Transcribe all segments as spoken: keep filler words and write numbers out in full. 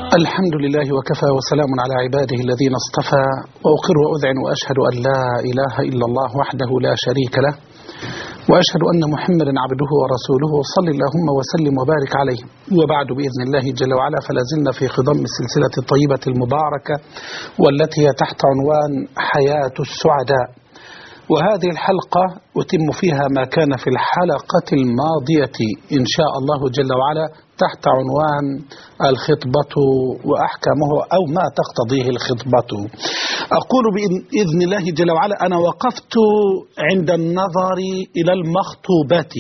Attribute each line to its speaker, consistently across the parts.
Speaker 1: الحمد لله وكفى وسلام على عباده الذين اصطفى، وأقر وأذعن وأشهد أن لا إله إلا الله وحده لا شريك له، وأشهد أن محمدا عبده ورسوله، صل اللهم وسلم وبارك عليه. وبعد، بإذن الله جل وعلا، فلا زلنا في خضم السلسلة الطيبة المباركة والتي هي تحت عنوان حياة السعداء، وهذه الحلقة أتم فيها ما كان في الحلقة الماضية إن شاء الله جل وعلا تحت عنوان الخطبة وأحكامه، أو ما تقتضيه الخطبة. أقول بإذن الله جل وعلا أنا وقفت عند النظر إلى المخطوبة،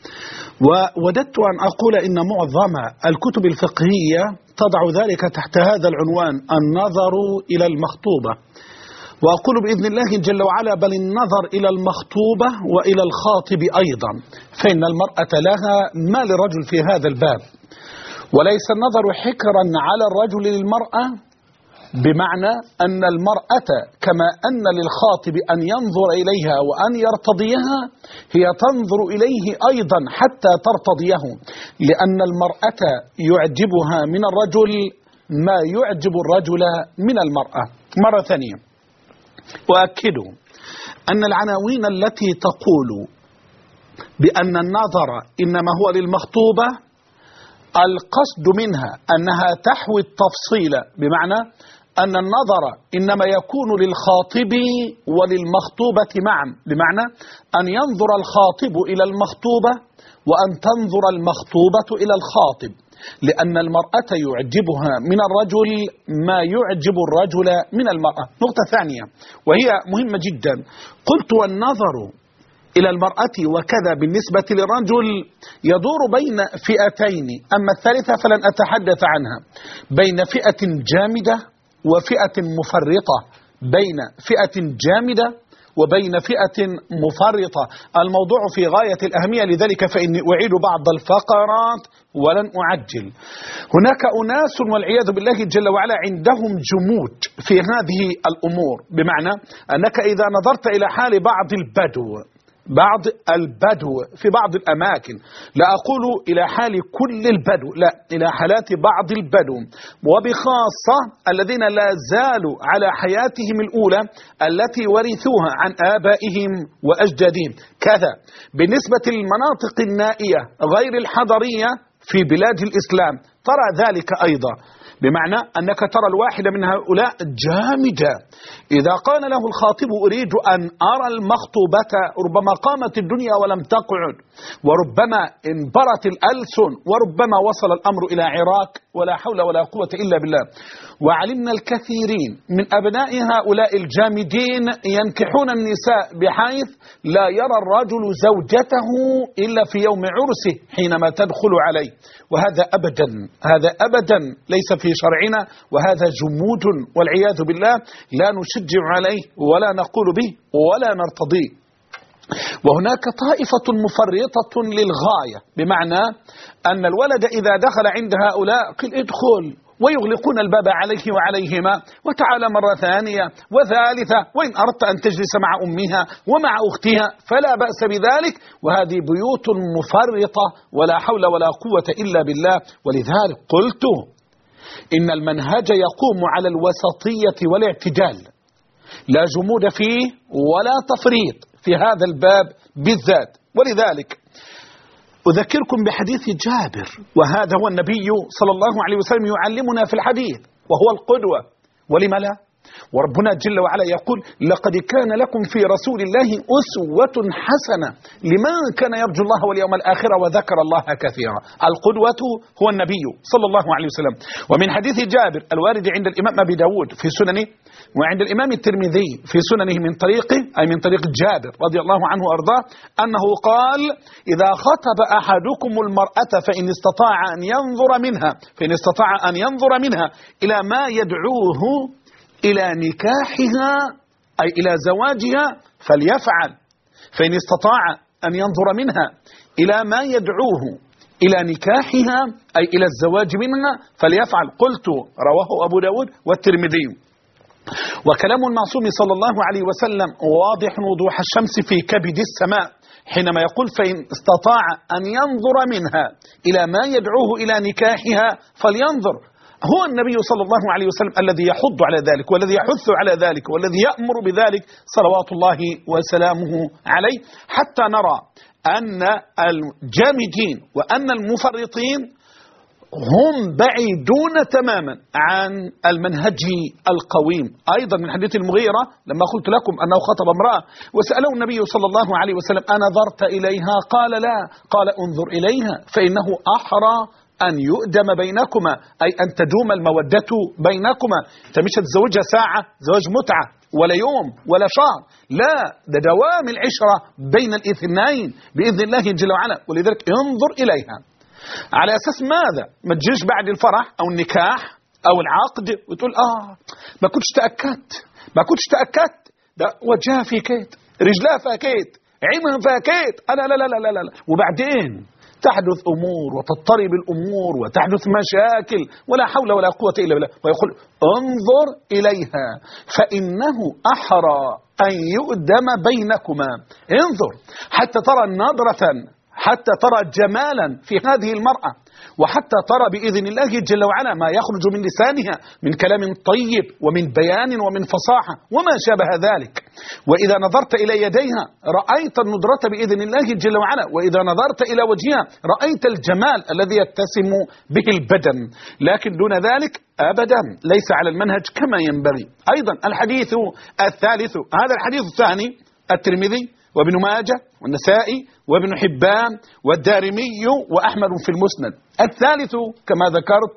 Speaker 1: ووددت أن أقول إن معظم الكتب الفقهية تضع ذلك تحت هذا العنوان، النظر إلى المخطوبة. وأقول بإذن الله جل وعلا بل النظر إلى المخطوبة وإلى الخاطب أيضا، فإن المرأة لها ما للرجل في هذا الباب، وليس النظر حكرا على الرجل للمرأة، بمعنى أن المرأة كما أن للخاطب أن ينظر إليها وأن يرتضيها، هي تنظر إليه أيضا حتى ترتضيه، لأن المرأة يعجبها من الرجل ما يعجب الرجل من المرأة. مرة ثانية وأكد أن العناوين التي تقول بأن النظر إنما هو للمخطوبة، القصد منها أنها تحوي التفصيل، بمعنى أن النظر إنما يكون للخاطب وللمخطوبة معا، بمعنى أن ينظر الخاطب إلى المخطوبة وأن تنظر المخطوبة إلى الخاطب، لأن المرأة يعجبها من الرجل ما يعجب الرجل من المرأة. نقطة ثانية وهي مهمة جدا، قلت والنظر إلى المرأة وكذا بالنسبة للرجل يدور بين فئتين، أما الثالثة فلن أتحدث عنها، بين فئة جامدة وفئة مفرطة، بين فئة جامدة وبين فئة مفرطة. الموضوع في غاية الأهمية، لذلك فإني أعيد بعض الفقرات ولن أعجل. هناك أناس والعياذ بالله جل وعلا عندهم جمود في هذه الأمور، بمعنى أنك إذا نظرت إلى حال بعض البدو بعض البدو في بعض الأماكن، لا أقول إلى حال كل البدو، لا، إلى حالات بعض البدو، وبخاصة الذين لا زالوا على حياتهم الأولى التي ورثوها عن آبائهم وأجدادهم. كذا بالنسبة للمناطق النائية غير الحضرية في بلاد الإسلام ترى ذلك أيضا، بمعنى أنك ترى الواحد من هؤلاء جامدة، إذا قال له الخاطب أريد أن أرى المخطوبة ربما قامت الدنيا ولم تقعد، وربما انبرت الألسن، وربما وصل الأمر إلى عراك، ولا حول ولا قوة إلا بالله. وعلمنا الكثيرين من أبناء هؤلاء الجامدين ينكحون النساء بحيث لا يرى الرجل زوجته إلا في يوم عرسه حينما تدخل عليه، وهذا أبدا هذا أبدا ليس في شرعنا، وهذا جمود والعياذ بالله لا نشجع عليه ولا نقول به ولا نرتضيه. وهناك طائفة مفرطة للغاية، بمعنى أن الولد إذا دخل عند هؤلاء قل ادخل، ويغلقون الباب عليه وعليهما، وتعالى مرة ثانية وثالثة، وإن أردت أن تجلس مع أمها ومع أختها فلا بأس بذلك، وهذه بيوت مفرطة ولا حول ولا قوة إلا بالله. ولذلك قلت إن المنهج يقوم على الوسطية والاعتدال، لا جمود فيه ولا تفريط في هذا الباب بالذات. ولذلك أذكركم بحديث جابر، وهذا هو النبي صلى الله عليه وسلم يعلمنا في الحديث، وهو القدوة، ولم لا؟ وربنا جل وعلا يقول لقد كان لكم في رسول الله أسوة حسنة لمن كان يرجو الله واليوم الآخر وذكر الله كثيرا. القدوة هو النبي صلى الله عليه وسلم. ومن حديث جابر الوارد عند الإمام أبي داود في سننه، وعند الإمام الترمذي في سننه من طريقه، أي من طريق جابر رضي الله عنه وأرضاه، أنه قال إذا خطب أحدكم المرأة فإن استطاع أن ينظر منها فإن استطاع أن ينظر منها إلى ما يدعوه إلى نكاحها، أي إلى زواجها، فليفعل. فإن استطاع أن ينظر منها إلى ما يدعوه إلى نكاحها، أي إلى الزواج منها، فليفعل. قلت رواه أبو داود والترمذي. وكلام المعصوم صلى الله عليه وسلم واضح وضوح الشمس في كبد السماء، حينما يقول فإن استطاع أن ينظر منها إلى ما يدعوه إلى نكاحها فلينظر. هو النبي صلى الله عليه وسلم الذي يحض على ذلك والذي يحث على ذلك والذي يأمر بذلك صلوات الله وسلامه عليه، حتى نرى أن الجامدين وأن المفرطين هم بعيدون تماما عن المنهج القويم. أيضا من حديث المغيرة لما قلت لكم أنه خطب امرأة وسأله النبي صلى الله عليه وسلم أنظرت إليها؟ قال لا. قال انظر إليها فإنه أحرى أن يؤدم بينكما، أي أن تدوم المودة بينكما. أنت مش هتزوجها ساعة زواج متعة ولا يوم ولا شهر، لا، ده دوام العشرة بين الاثنين بإذن الله جل وعلا. ولذلك انظر إليها. على أساس ماذا؟ ما تجيش بعد الفرح أو النكاح أو العقد وتقول آه ما كنتش تأكدت ما كنتش تأكدت ده وجهها في كيت، رجلها فيها كيت، عينها فيها كيت، لا لا لا لا لا لا. وبعدين تحدث أمور وتضطرب الأمور وتحدث مشاكل ولا حول ولا قوة إلا بالله. ويقول انظر إليها فإنه أحرى أن يؤدم بينكما. انظر حتى ترى نظرة، حتى ترى جمالا في هذه المرأة، وحتى ترى بإذن الله جل وعلا ما يخرج من لسانها من كلام طيب ومن بيان ومن فصاحة وما شابه ذلك. وإذا نظرت إلى يديها رأيت الندرة بإذن الله جل وعلا، وإذا نظرت إلى وجهها رأيت الجمال الذي يتسم به البدن. لكن دون ذلك أبدا ليس على المنهج كما ينبغي. أيضا الحديث الثالث، هذا الحديث الثاني الترمذي وابن ماجه والنسائي وابن حبان والدارمي وأحمد في المسند. الثالث كما ذكرت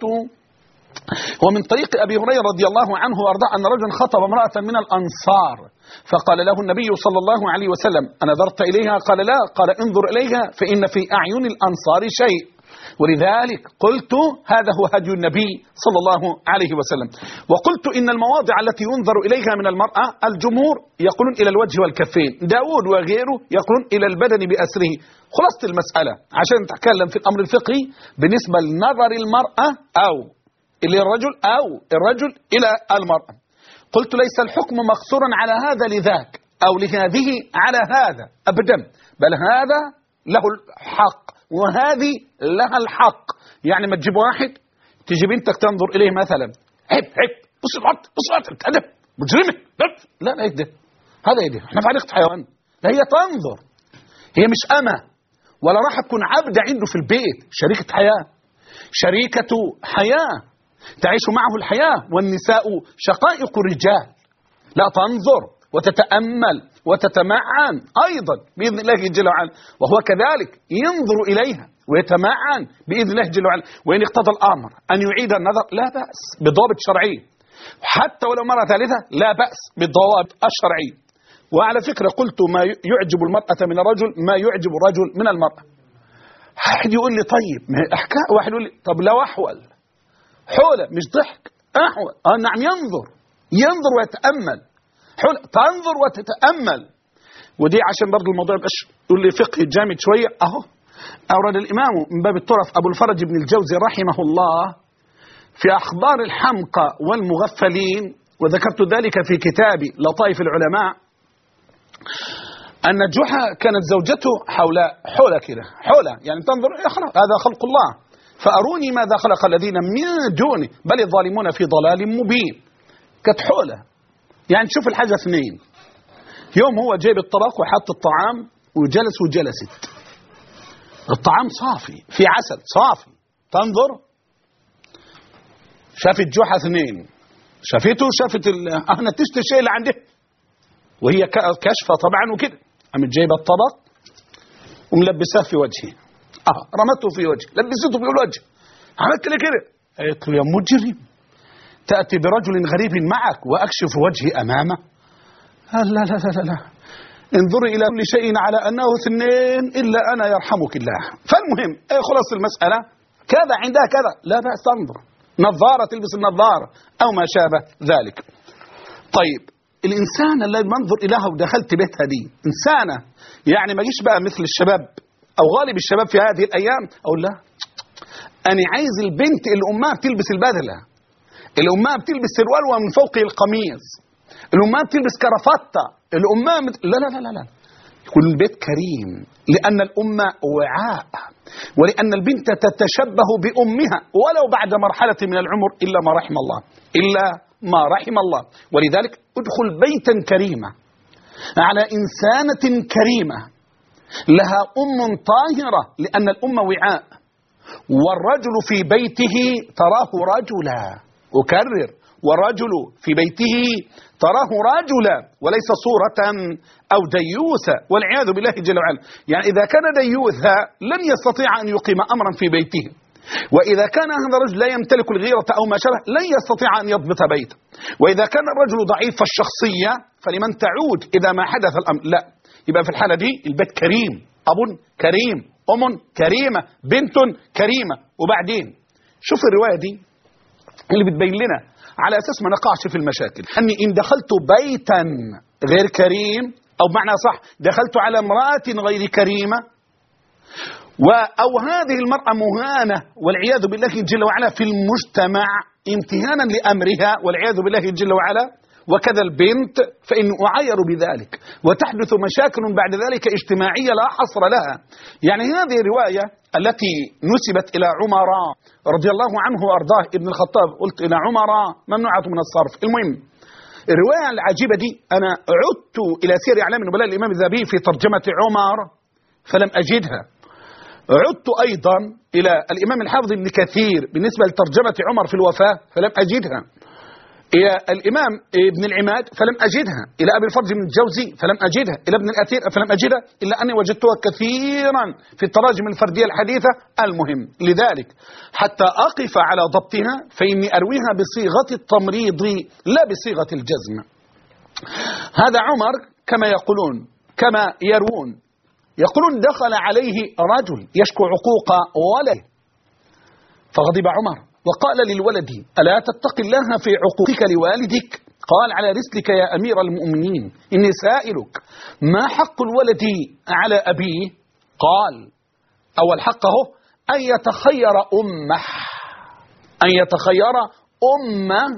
Speaker 1: هو من طريق أبي هريرة رضي الله عنه وأرضاه أن رجلا خطب امرأة من الأنصار فقال له النبي صلى الله عليه وسلم أنظرت إليها؟ قال لا. قال انظر إليها فإن في أعين الأنصار شيء. ولذلك قلت هذا هو هدي النبي صلى الله عليه وسلم. وقلت إن المواضع التي ينظر إليها من المرأة الجمهور يقولون إلى الوجه والكفين، داود وغيره يقولون إلى البدن بأسره. خلاصة المسألة عشان نتكلم في الأمر الفقهي بالنسبة لنظر المرأة أو إلى الرجل أو الرجل إلى المرأة، قلت ليس الحكم مقصورا على هذا لذاك أو لهذه على هذا أبدا، بل هذا له الحق وهذه لها الحق. يعني ما تجيب واحد تجي بنتك تنظر إليه مثلا عيب عيب بص الوقت بص الوقت تأدب مجرمة، لا لا يده هذا يده احنا في حديقة حيوان. لا، هي تنظر، هي مش أمة ولا راح تكون عبد عنده في البيت، شريكة حياة، شريكة حياة تعيش معه الحياة، والنساء شقائق الرجال. لا، تنظر وتتأمل وتتمعن أيضا بإذن الله جل وعلا، وهو كذلك ينظر إليها ويتمعن بإذن الله جل وعلا. وإن اقتضى الأمر أن يعيد النظر لا بأس بالضوابط الشرعية، حتى ولو مرة ثالثة لا بأس بالضوابط الشرعية. وعلى فكرة قلت ما يعجب المرأة من الرجل ما يعجب الرجل من المرأة. واحد يقول لي طيب ما أحكاء، واحد يقول لي طب لو أحول حولة مش ضحك أحول، آه نعم ينظر ينظر ويتأمل، حولة تنظر وتتأمل. ودي عشان برضو الموضوع يبقاش يقول لي فقه جامد شوية. أهو أورد الإمام من باب الترف أبو الفرج بن الجوزي رحمه الله في أخبار الحمقى والمغفلين، وذكرت ذلك في كتابي لطائف العلماء، أن جحا كانت زوجته حول حولة كده، حولة يعني تنظر يخلق هذا خلق الله فأروني ماذا خلق الذين من دونه بل الظالمون في ضلال مبين. كانت حولة يعني تشوف الحاجة اثنين، يوم هو جايب الطبق وحط الطعام وجلس وجلست، الطعام صافي في عسل صافي، تنظر شافت جحا اثنين، شافته شافت انا تشتري الشيء اللي عنده وهي كشفة طبعا وكده، قامت جايبه الطبق وملبساه في وجهي، اه رمته في وجهي، لبسته في الوجه، عملت لي كده. قالت له يا مجرم تأتي برجل غريب معك وأكشف وجهي أمامه؟ قال لا لا لا لا, لا. انظري إلى كل شيء على أنه اثنين إلا أنا يرحمك الله. فالمهم ايه خلاص المسألة كذا عندها كذا لا بأس تنظر، نظارة تلبس النظارة أو ما شابه ذلك. طيب الإنسان اللي منظر إليها ودخلت بيتها دي إنسانة يعني ما جيش بقى مثل الشباب أو غالب الشباب في هذه الأيام أقول لا أنا عايز البنت اللي أمها بتلبس البدلة، اللي أمها بتلبس سروال ومن فوق القميص، اللي أمها بتلبس كرافتة، اللي أمها مت... لا لا لا لا يكون البيت كريم، لأن الأمة وعاء، ولأن البنت تتشبه بأمها ولو بعد مرحلة من العمر إلا ما رحم الله، إلا ما رحم الله. ولذلك ادخل بيتا كريما على إنسانة كريمة لها أم طاهرة، لأن الأمة وعاء، والرجل في بيته تراه رجلا، أكرر، والرجل في بيته تراه رجلا وليس صورة أو ديوثا والعياذ بالله جل وعلا. يعني إذا كان ديوثا لن يستطيع أن يقيم أمرا في بيته، وإذا كان هذا الرجل لا يمتلك الغيرة أو ما شابه لن يستطيع أن يضبط بيته، وإذا كان الرجل ضعيف الشخصية فلمن تعود إذا ما حدث الأمر. لا، يبقى في الحالة دي البيت كريم، أب كريم، أم كريمة، بنت كريمة. وبعدين شوف الرواية دي اللي بتبين لنا على أساس ما نقعش في المشاكل، أني إن دخلت بيتا غير كريم، أو بمعنى صح دخلت على امرأة غير كريمة، أو هذه المرأة مهانة والعياذ بالله جل وعلا في المجتمع امتهانا لأمرها والعياذ بالله جل وعلا، وكذا البنت، فإن أعير بذلك وتحدث مشاكل بعد ذلك اجتماعية لا حصر لها. يعني هذه الرواية التي نسبت إلى عمر رضي الله عنه وأرضاه ابن الخطاب، قلت إلى عمر ممنوعة من الصرف. المهم الرواية العجيبة دي أنا عدت إلى سير أعلام النبلاء الإمام الذهبي في ترجمة عمر فلم أجدها، عدت أيضا إلى الإمام الحافظ ابن كثير بالنسبة لترجمة عمر في الوفاة فلم أجدها، إلى الإمام ابن العماد فلم أجدها، إلى أبي الفرج بن الجوزي فلم أجدها، إلى ابن الأثير فلم أجدها، إلا أني وجدتها كثيرا في التراجم الفردية الحديثة. المهم لذلك حتى أقف على ضبطها فإني أرويها بصيغة التمريض لا بصيغة الجزم. هذا عمر كما يقولون كما يروون يقولون دخل عليه رجل يشكو عقوق ولده فغضب عمر وقال للولد ألا تتقي الله في عقوقك لوالدك؟ قال على رسلك يا أمير المؤمنين إني سائلك ما حق الولد على أبيه؟ قال أول حقه أن يتخير أمه، أن يتخير أمه،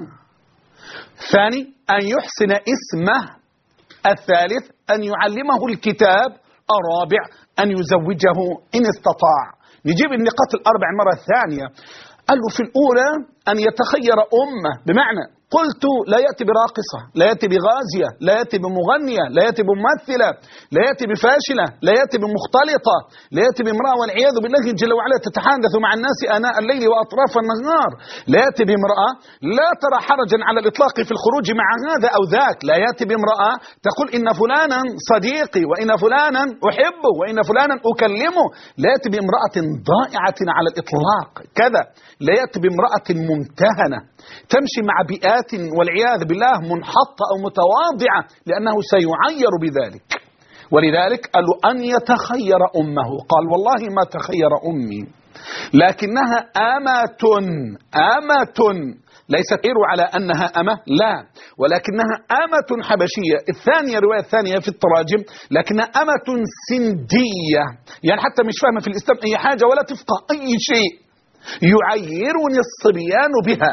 Speaker 1: ثاني أن يحسن اسمه، الثالث أن يعلمه الكتاب، الرابع أن يزوجه إن استطاع. نجيب النقاط الأربع مرة الثانية. قال له في الأولى أن يتخير أمه، بمعنى قلت لا يأتي براقصة، لا يأتي بغازية، لا يأتي بمغنية، لا يأتي بممثلة، لا يأتي بفاشلة، لا يأتي بمختلطة، لا يأتي بامرأة والعياذ بالله جل وعلا تتحدث مع الناس آناء الليل وأطراف النهار، لا يأتي بامرأة لا ترى حرجا على الإطلاق في الخروج مع هذا أو ذاك، لا يأتي بامرأة تقول إن فلانا صديقي وإن فلانا أحبه وإن فلانا أكلمه، لا يأتي بامرأة ضائعة على الإطلاق كذا، لا يأتي بامرأة ممتهنة تمشي مع بيئات والعياذ بالله منحطة أو متواضعة، لأنه سيعير بذلك. ولذلك قال له أن يتخير أمه، قال والله ما تخير أمي، لكنها أمة، أمة ليست غير على أنها أمة، لا، ولكنها أمة حبشية. الثانية الرواية الثانية في التراجم لكنها أمة سندية، يعني حتى مش فاهمة في الإسلام أي حاجة ولا تفقه أي شيء، يعيرني الصبيان بها،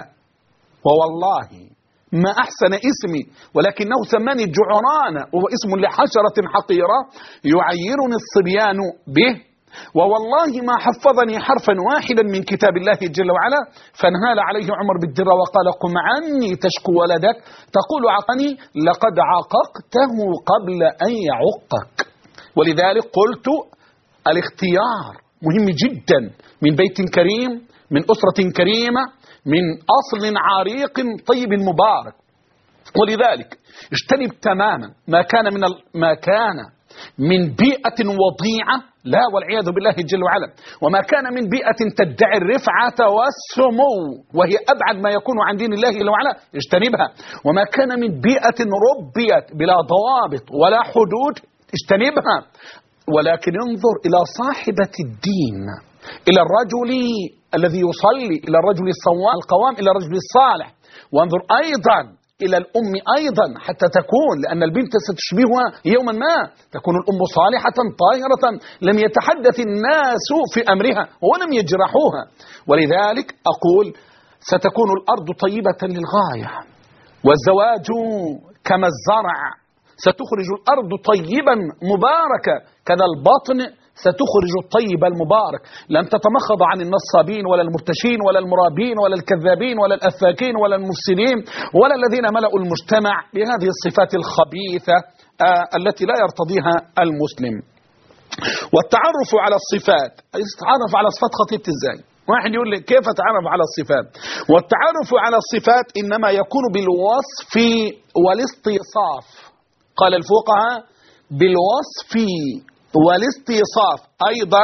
Speaker 1: ووالله ما أحسن اسمي ولكنه سماني جعران وهو اسم لحشرة حقيرة يعيرني الصبيان به، ووالله ما حفظني حرفا واحدا من كتاب الله جل وعلا. فانهال عليه عمر بالدرة وقال قم عني تشكو ولدك تقول عقني، لقد عققته قبل أن يعقك. ولذلك قلت الاختيار مهم جدا من بيت كريم، من أسرة كريمة، من أصل عريق طيب مبارك. ولذلك اجتنب تماما ما كان من ما كان من بيئة وضيعة، لا والعياذ بالله جل وعلا، وما كان من بيئة تدعي الرفعة والسمو وهي أبعد ما يكون عن دين الله جل وعلا، اجتنبها. وما كان من بيئة ربيت بلا ضوابط ولا حدود، اجتنبها. ولكن انظر إلى صاحبة الدين، إلى الرجل الذي يصلي، إلى الرجل الصوام القوام، إلى الرجل الصالح. وانظر أيضا إلى الأم أيضا حتى تكون، لأن البنت ستشبهها يوما ما، تكون الأم صالحة طاهرة لم يتحدث الناس في أمرها ولم يجرحوها. ولذلك أقول ستكون الأرض طيبة للغاية، والزواج كما الزرع ستخرج الأرض طيبا مباركة، كذا البطن ستخرج الطيب المبارك. لن تتمخض عن النصابين ولا المرتشين ولا المرابين ولا الكذابين ولا الأفاكين ولا المفسدين ولا الذين ملأوا المجتمع بهذه الصفات الخبيثة آه التي لا يرتضيها المسلم. والتعرف على الصفات، يتعرف على صفات خطيبتي ازاي؟ واحد يقول لي كيف اتعرف على الصفات؟ والتعرف على الصفات إنما يكون بالوصف والاستيصاف. قال الفقهاء بالوصف والاستيصاف، أيضا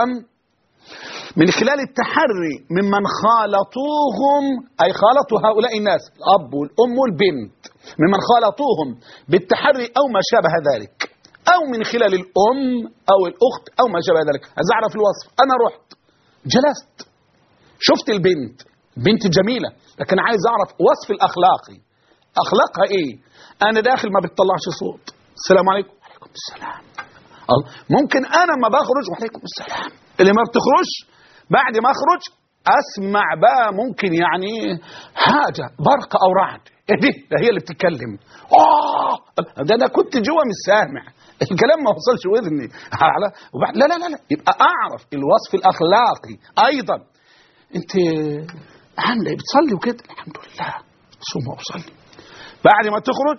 Speaker 1: من خلال التحري ممن خالطوهم، أي خالطوا هؤلاء الناس الأب والأم والبنت، ممن خالطوهم بالتحري أو ما شابه ذلك، أو من خلال الأم أو الأخت أو ما شابه ذلك. عايز أعرف الوصف، أنا رحت جلست شفت البنت، بنت جميلة، لكن عايز أعرف وصف الأخلاقي، أخلاقها إيه؟ أنا داخل ما بتطلعش صوت، السلام عليكم، وعليكم السلام. ممكن أنا ما بخرج وعليكم السلام، اللي ما بتخرج بعد ما أخرج أسمع بقى ممكن يعني حاجة برق أو رعد، إيه دي؟ ده هي اللي بتتكلم. آه ده أنا كنت جوا مش سامع، الكلام ما وصلش وذني. لا لا لا لا، يبقى أعرف الوصف الأخلاقي. أيضا أنت عاملة إيه؟ بتصلي وكده؟ الحمد لله صوم وأصلي. بعد ما تخرج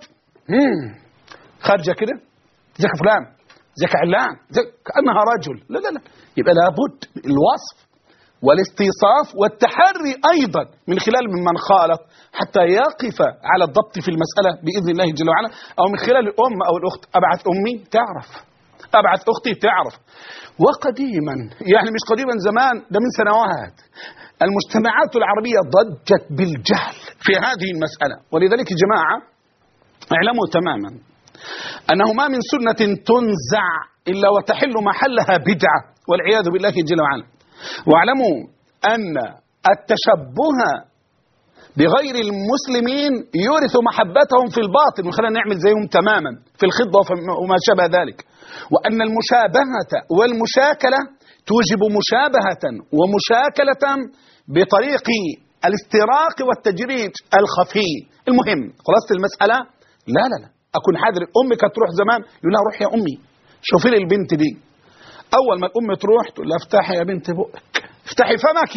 Speaker 1: خارجة كده زي فلان زي علان زي كأنها رجل، لا لا لا، يبقى لابد الوصف والاستيصاف والتحري أيضا من خلال ممن خالط حتى يقف على الضبط في المسألة بإذن الله جل وعلا، أو من خلال الأم أو الأخت. أبعث أمي تعرف، أبعث أختي تعرف. وقديما يعني مش قديما زمان، ده من سنوات المجتمعات العربية ضجت بالجهل في هذه المسألة. ولذلك يا جماعة اعلموا تماما أنه ما من سنة تنزع إلا وتحل محلها بدعة والعياذ بالله جل وعلا. واعلموا أن التشبه بغير المسلمين يورث محبتهم في الباطن وخلينا نعمل زيهم تماما في الخطبة وما شابه ذلك. وأن المشابهة والمشاكلة توجب مشابهة ومشاكلة بطريق الاستراق والتجريج الخفي. المهم خلاصة المسألة، لا لا لا أكون حاضر. أمك هتروح زمان يقول لها روح يا أمي شوفي لي البنت دي. أول ما الأم تروح تقول لها افتحي يا بنت بقك، افتحي فمك،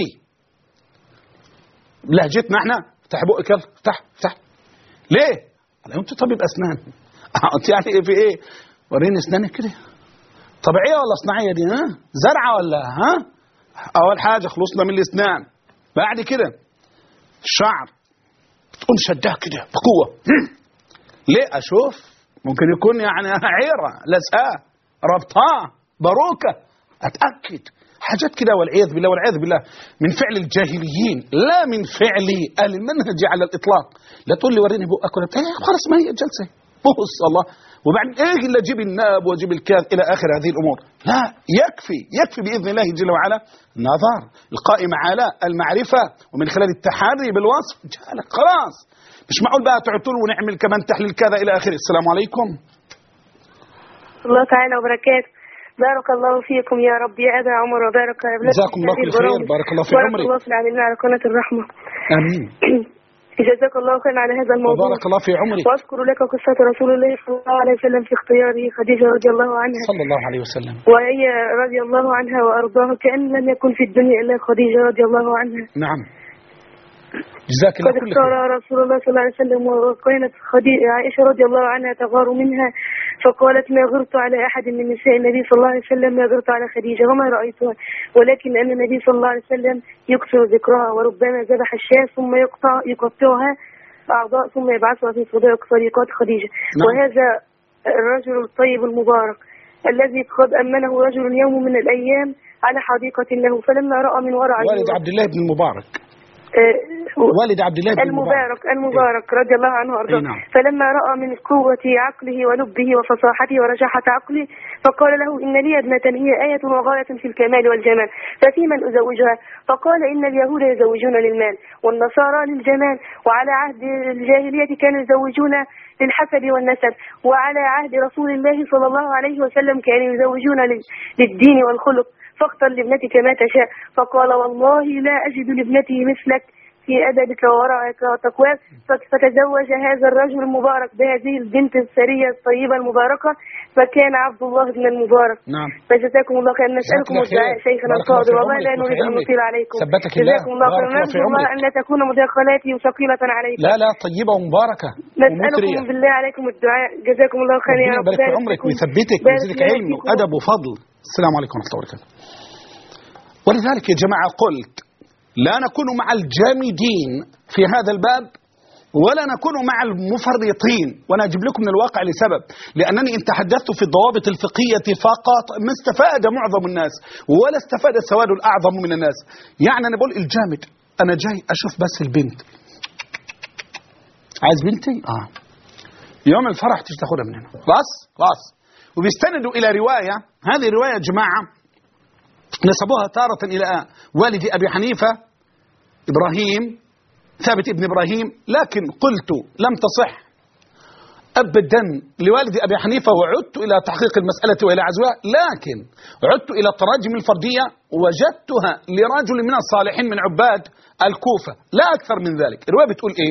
Speaker 1: لهجتنا احنا افتحي بقك، يلا افتح افتح. ليه؟ قال انت طبيب أسنان انت يعني في ايه؟ وريني اسنانك كده، طبيعية ولا صناعية دي؟ ها؟ زرعة ولا ها؟ أول حاجة خلصنا من الأسنان، بعد كده الشعر تقوم شدها كده بقوة. ليه؟ أشوف ممكن يكون يعني عيرة لزقاه ربطاه باروكة، أتأكد حاجات كده والعياذ بالله والعياذ بالله من فعل الجاهليين لا من فعل المنهج على الإطلاق. لا تقول لي وريني بقك ولا بتاع، خلاص ما هي الجلسة بص الله، وبعد ايه اللي اجيب الناب واجيب الكاذ الى اخر هذه الامور. لا، يكفي يكفي باذن الله جل وعلا النظر القائم على المعرفه ومن خلال التحري بالوصف جالك خلاص. مش معقول بقى تعطوا ونعمل كمان تحليل كذا الى اخره. السلام عليكم
Speaker 2: الله تعالى وبركاته. بارك الله فيكم يا رب يا ابا عمر، وبارك
Speaker 1: جزاكم الله كل خير. بارك الله في عمرك.
Speaker 2: بارك الله في العاملين على قناه الرحمه.
Speaker 1: امين.
Speaker 2: جزاك الله خيرا على هذا الموضوع.
Speaker 1: بارك الله في عمرك.
Speaker 2: واذكر لك قصه رسول الله صلى الله عليه وسلم في اختياره خديجه رضي الله عنها
Speaker 1: صلى الله عليه وسلم،
Speaker 2: وهي رضي الله عنها وارضاها كأن لم يكن في الدنيا الا خديجه رضي الله عنها.
Speaker 1: نعم جزاك الله كل خير.
Speaker 2: قد اختار رسول الله صلى الله عليه وسلم وكانت عائشه رضي الله عنها تغار منها فقالت ما غرت على احد من نساء النبي صلى الله عليه وسلم ما غرت على خديجه وما رايتها، ولكن ان النبي صلى الله عليه وسلم يكثر ذكرها وربما ذبح الشاة ثم يقطع يقطعها اعضاء ثم يبعثها في صديق طريقات خديجه. نعم. وهذا الرجل الطيب المبارك الذي قد امنه رجل يوم من الايام على حديقه له، فلما راى من وراء
Speaker 1: والد عبد الله بن المبارك والد عبد الله بن
Speaker 2: المبارك المبارك رضي الله عنه وارضاه. نعم. فلما راى من قوه عقله ولبه وفصاحته ورجاحه عقله فقال له ان لي ابنه هي ايه وغايه في الكمال والجمال ففي من ازوجها؟ فقال ان اليهود يزوجون للمال والنصارى للجمال، وعلى عهد الجاهليه كانوا يزوجون للحسب والنسب، وعلى عهد رسول الله صلى الله عليه وسلم كانوا يزوجون للدين والخلق، فاختر لابنتك ما تشاء. فقال والله لا أجد لابنتي مثلك في أدبك وورعك وتقواك، فتزوج هذا الرجل المبارك بهذه البنت السرية الطيبة المباركة، فكان عبد الله بن المبارك.
Speaker 1: نعم.
Speaker 2: فجزاكم الله خير. نسألكم الدعاء شيخنا الفاضل، والله لا نريد أن نطيل عليكم.
Speaker 1: ثبتك الله.
Speaker 2: جزاكم الله خير. نرجو الله أن لا تكون مداخلاتي ثقيلة عليكم.
Speaker 1: لا لا، طيبة ومباركة.
Speaker 2: نسألكم بالله عليكم الدعاء. جزاكم الله خير يا رب.
Speaker 1: بارك في عمرك ويثبتك ويزيدك علم وأدب وفضل. السلام عليكم ورحمة الله وبركاته. ولذلك يا جماعة قلت لا نكون مع الجامدين في هذا الباب ولا نكون مع المفرطين، وأنا أجيب لكم من الواقع لسبب، لأنني إن تحدثت في الضوابط الفقهية فقط ما استفاد معظم الناس ولا استفاد السواد الأعظم من الناس. يعني أنا بقول الجامد أنا جاي أشوف بس البنت، عايز بنتي آه يوم الفرح تيجي تاخدها من هنا، خلاص خلاص. وبيستندوا إلى رواية، هذه الرواية يا جماعة نسبوها تارة إلى والد أبي حنيفة إبراهيم ثابت ابن إبراهيم، لكن قلت لم تصح أبدا لوالد أبي حنيفة، وعدت إلى تحقيق المسألة وإلى عزوها، لكن عدت إلى التراجم الفردية وجدتها لرجل من الصالحين من عباد الكوفة، لا أكثر من ذلك. الرواية بتقول إيه؟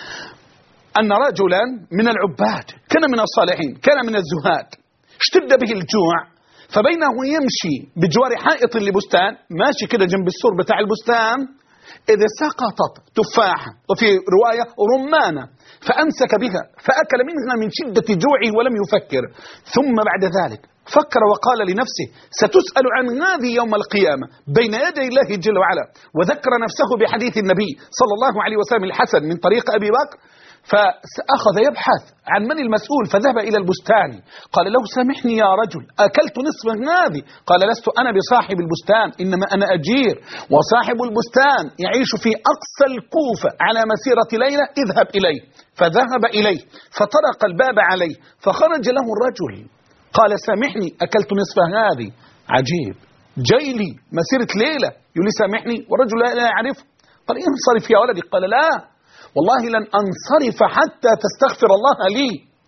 Speaker 1: أن رجلا من العباد كان من الصالحين، كان من الزهاد، اشتد به الجوع، فبينه يمشي بجوار حائط لبستان، ماشي كده جنب السور بتاع البستان، إذا سقطت تفاحة وفي رواية رمانة فأمسك بها فأكل منها من شدة جوعه ولم يفكر، ثم بعد ذلك فكر وقال لنفسه ستسأل عن هذه يوم القيامة بين يدي الله جل وعلا، وذكر نفسه بحديث النبي صلى الله عليه وسلم الحسن من طريق أبي بكر، فأخذ يبحث عن من المسؤول، فذهب إلى البستان قال له سامحني يا رجل أكلت نصف هذه، قال لست أنا بصاحب البستان إنما أنا أجير، وصاحب البستان يعيش في أقصى الكوفة على مسيرة ليلة، اذهب إليه. فذهب إليه فطرق الباب عليه فخرج له الرجل قال سامحني أكلت نصف هذه. عجيب، جاي لي مسيرة ليلة يقول لي سامحني والرجل لا يعرفه. قال انصرف يا ولدي، قال لا والله لن أنصرف حتى تستغفر الله لي،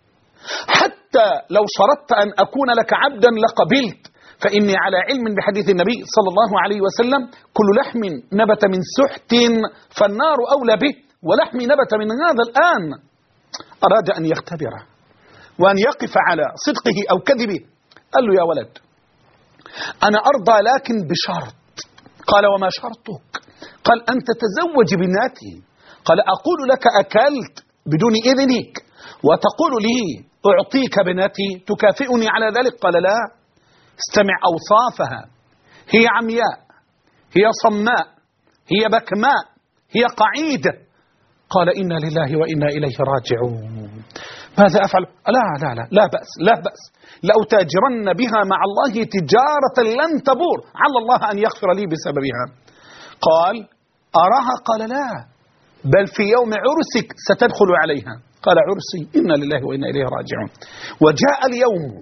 Speaker 1: حتى لو شرطت أن أكون لك عبدا لقبلت، فإني على علم بحديث النبي صلى الله عليه وسلم كل لحم نبت من سحت فالنار أولى به، ولحمي نبت من هذا الآن. أراد أن يختبره وأن يقف على صدقه أو كذبه. قال له يا ولد أنا أرضى لكن بشرط. قال وما شرطك؟ قال أن تتزوج بناتي. قال أقول لك أكلت بدون إذنك وتقول لي أعطيك بناتي تكافئني على ذلك؟ قال لا، استمع أوصافها، هي عمياء، هي صماء، هي بكماء، هي قعيدة. قال إنا لله وإنا إليه راجعون. ماذا أفعل؟ لا لا لا لا بأس لا بأس، لأتاجرن بها مع الله تجارة لن تبور، على الله أن يغفر لي بسببها. قال أراها؟ قال لا، بل في يوم عرسك ستدخل عليها. قال عرسي؟ إنا لله وإنا إليه راجعون. وجاء اليوم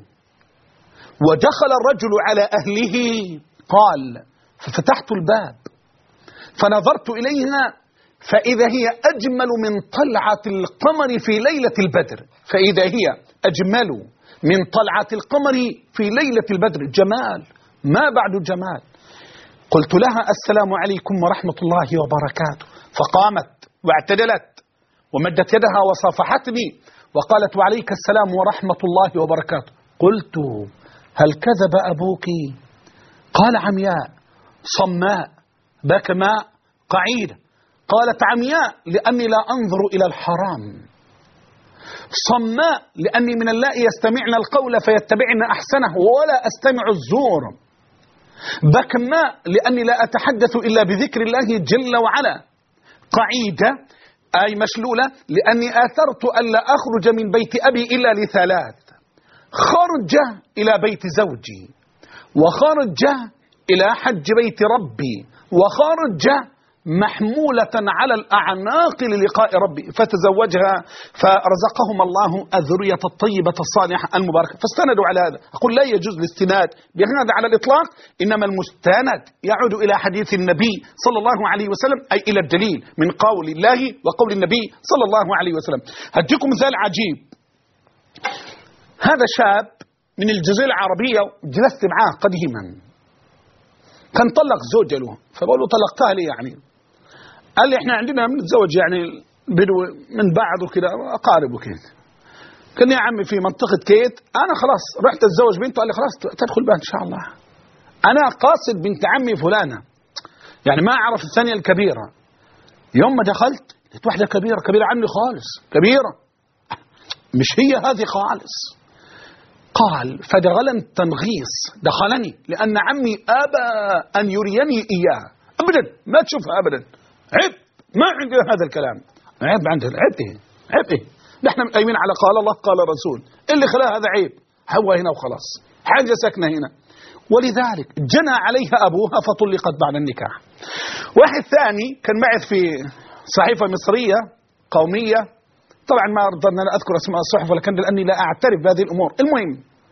Speaker 1: ودخل الرجل على أهله، قال ففتحت الباب فنظرت إليها فإذا هي أجمل من طلعة القمر في ليلة البدر، فإذا هي أجمل من طلعة القمر في ليلة البدر، جمال ما بعد جمال. قلت لها السلام عليكم ورحمة الله وبركاته، فقامت واعتدلت ومدت يدها وصافحتني وقالت وعليك السلام ورحمة الله وبركاته. قلت هل كذب أبوك؟ قال عمياء صماء بكماء قعيدة. قالت عمياء لأني لا أنظر إلى الحرام، صماء لأني من اللائي يستمعن القول فيتبعن أحسنه ولا أستمع الزور، بكماء لأني لا أتحدث إلا بذكر الله جل وعلا، قعيدة أي مشلولة لأني آثرت ألا أخرج من بيت أبي إلا لثلاث: خرج إلى بيت زوجي، وخرج إلى حج بيت ربي، وخرج محمولة على الأعناق للقاء ربي. فتزوجها فرزقهم الله الذرية الطيبة الصالحة المباركة، فاستندوا على هذا. أقول لا يجوز الاستناد بهذا على الإطلاق، إنما المستند يعود إلى حديث النبي صلى الله عليه وسلم، أي إلى الدليل من قول الله وقول النبي صلى الله عليه وسلم. هديكم مثال عجيب. هذا شاب من الجزيرة العربية، جلست معاه قديما، كان طلق زوجة له، فقال له طلقتها لي يعني؟ قال لي احنا عندنا بنتزوج يعني بدو من بعض وكده اقارب وكده. كان يا عمي في منطقه كيت، انا خلاص رحت اتزوج بنته، قال لي خلاص تدخل بها ان شاء الله. انا قاصد بنت عمي فلانه، يعني ما اعرف الثانيه الكبيره. يوم ما دخلت لقيت واحده كبيره كبيره عني خالص، كبيره مش هي هذه خالص. قال فدخل التنغيص، دخلني لان عمي ابى ان يريني اياها ابدا، ما تشوفها ابدا، عيب، ما عندنا هذا الكلام، عيب عندنا، عيب ايه؟ عيب ايه؟ نحن قايمين على قال الله قال رسول، اللي خلاه هذا عيب، هو هنا وخلاص، حاجه ساكنه هنا. ولذلك جنى عليها ابوها فطلقت بعد النكاح. واحد ثاني كان معي في صحيفه مصريه قوميه، طبعا ما ارضى ان انا اذكر اسماء الصحف ولكن لاني لا اعترف بهذه الامور، المهم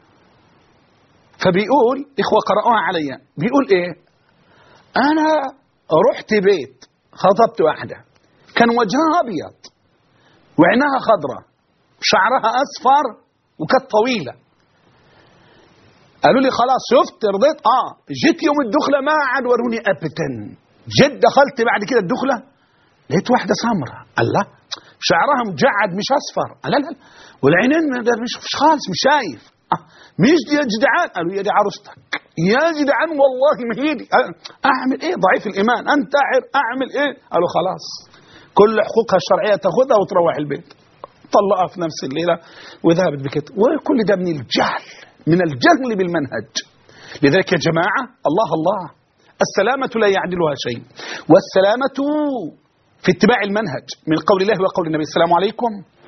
Speaker 1: فبيقول اخوه قرأوها علي، بيقول ايه؟ انا رحت بيت خطبت واحده كان وجهها ابيض وعينها خضراء شعرها اصفر وكانت طويله. قالوا لي خلاص شفت رضيت؟ اه. جيت يوم الدخله ما عاد وروني ابدا. جيت دخلت بعد كده الدخله لقيت واحده سمراء، الله شعرها مجعد مش اصفر، لا لا والعينين مش خالص مش شايف. آه. مش دي يا جدعان؟ قالوا يا دي عروستك يا جدعان والله ما هي دي. اعمل ايه؟ ضعيف الايمان انتحر، اعمل ايه؟ قالوا خلاص كل حقوقها الشرعيه تاخذها وتروح البيت. طلقها في نفس الليله وذهبت بكده. وكل ده من الجهل، من الجهل بالمنهج. لذلك يا جماعه الله الله السلامه لا يعدلها شيء، والسلامه في اتباع المنهج من قول الله وقول النبي. السلام عليكم.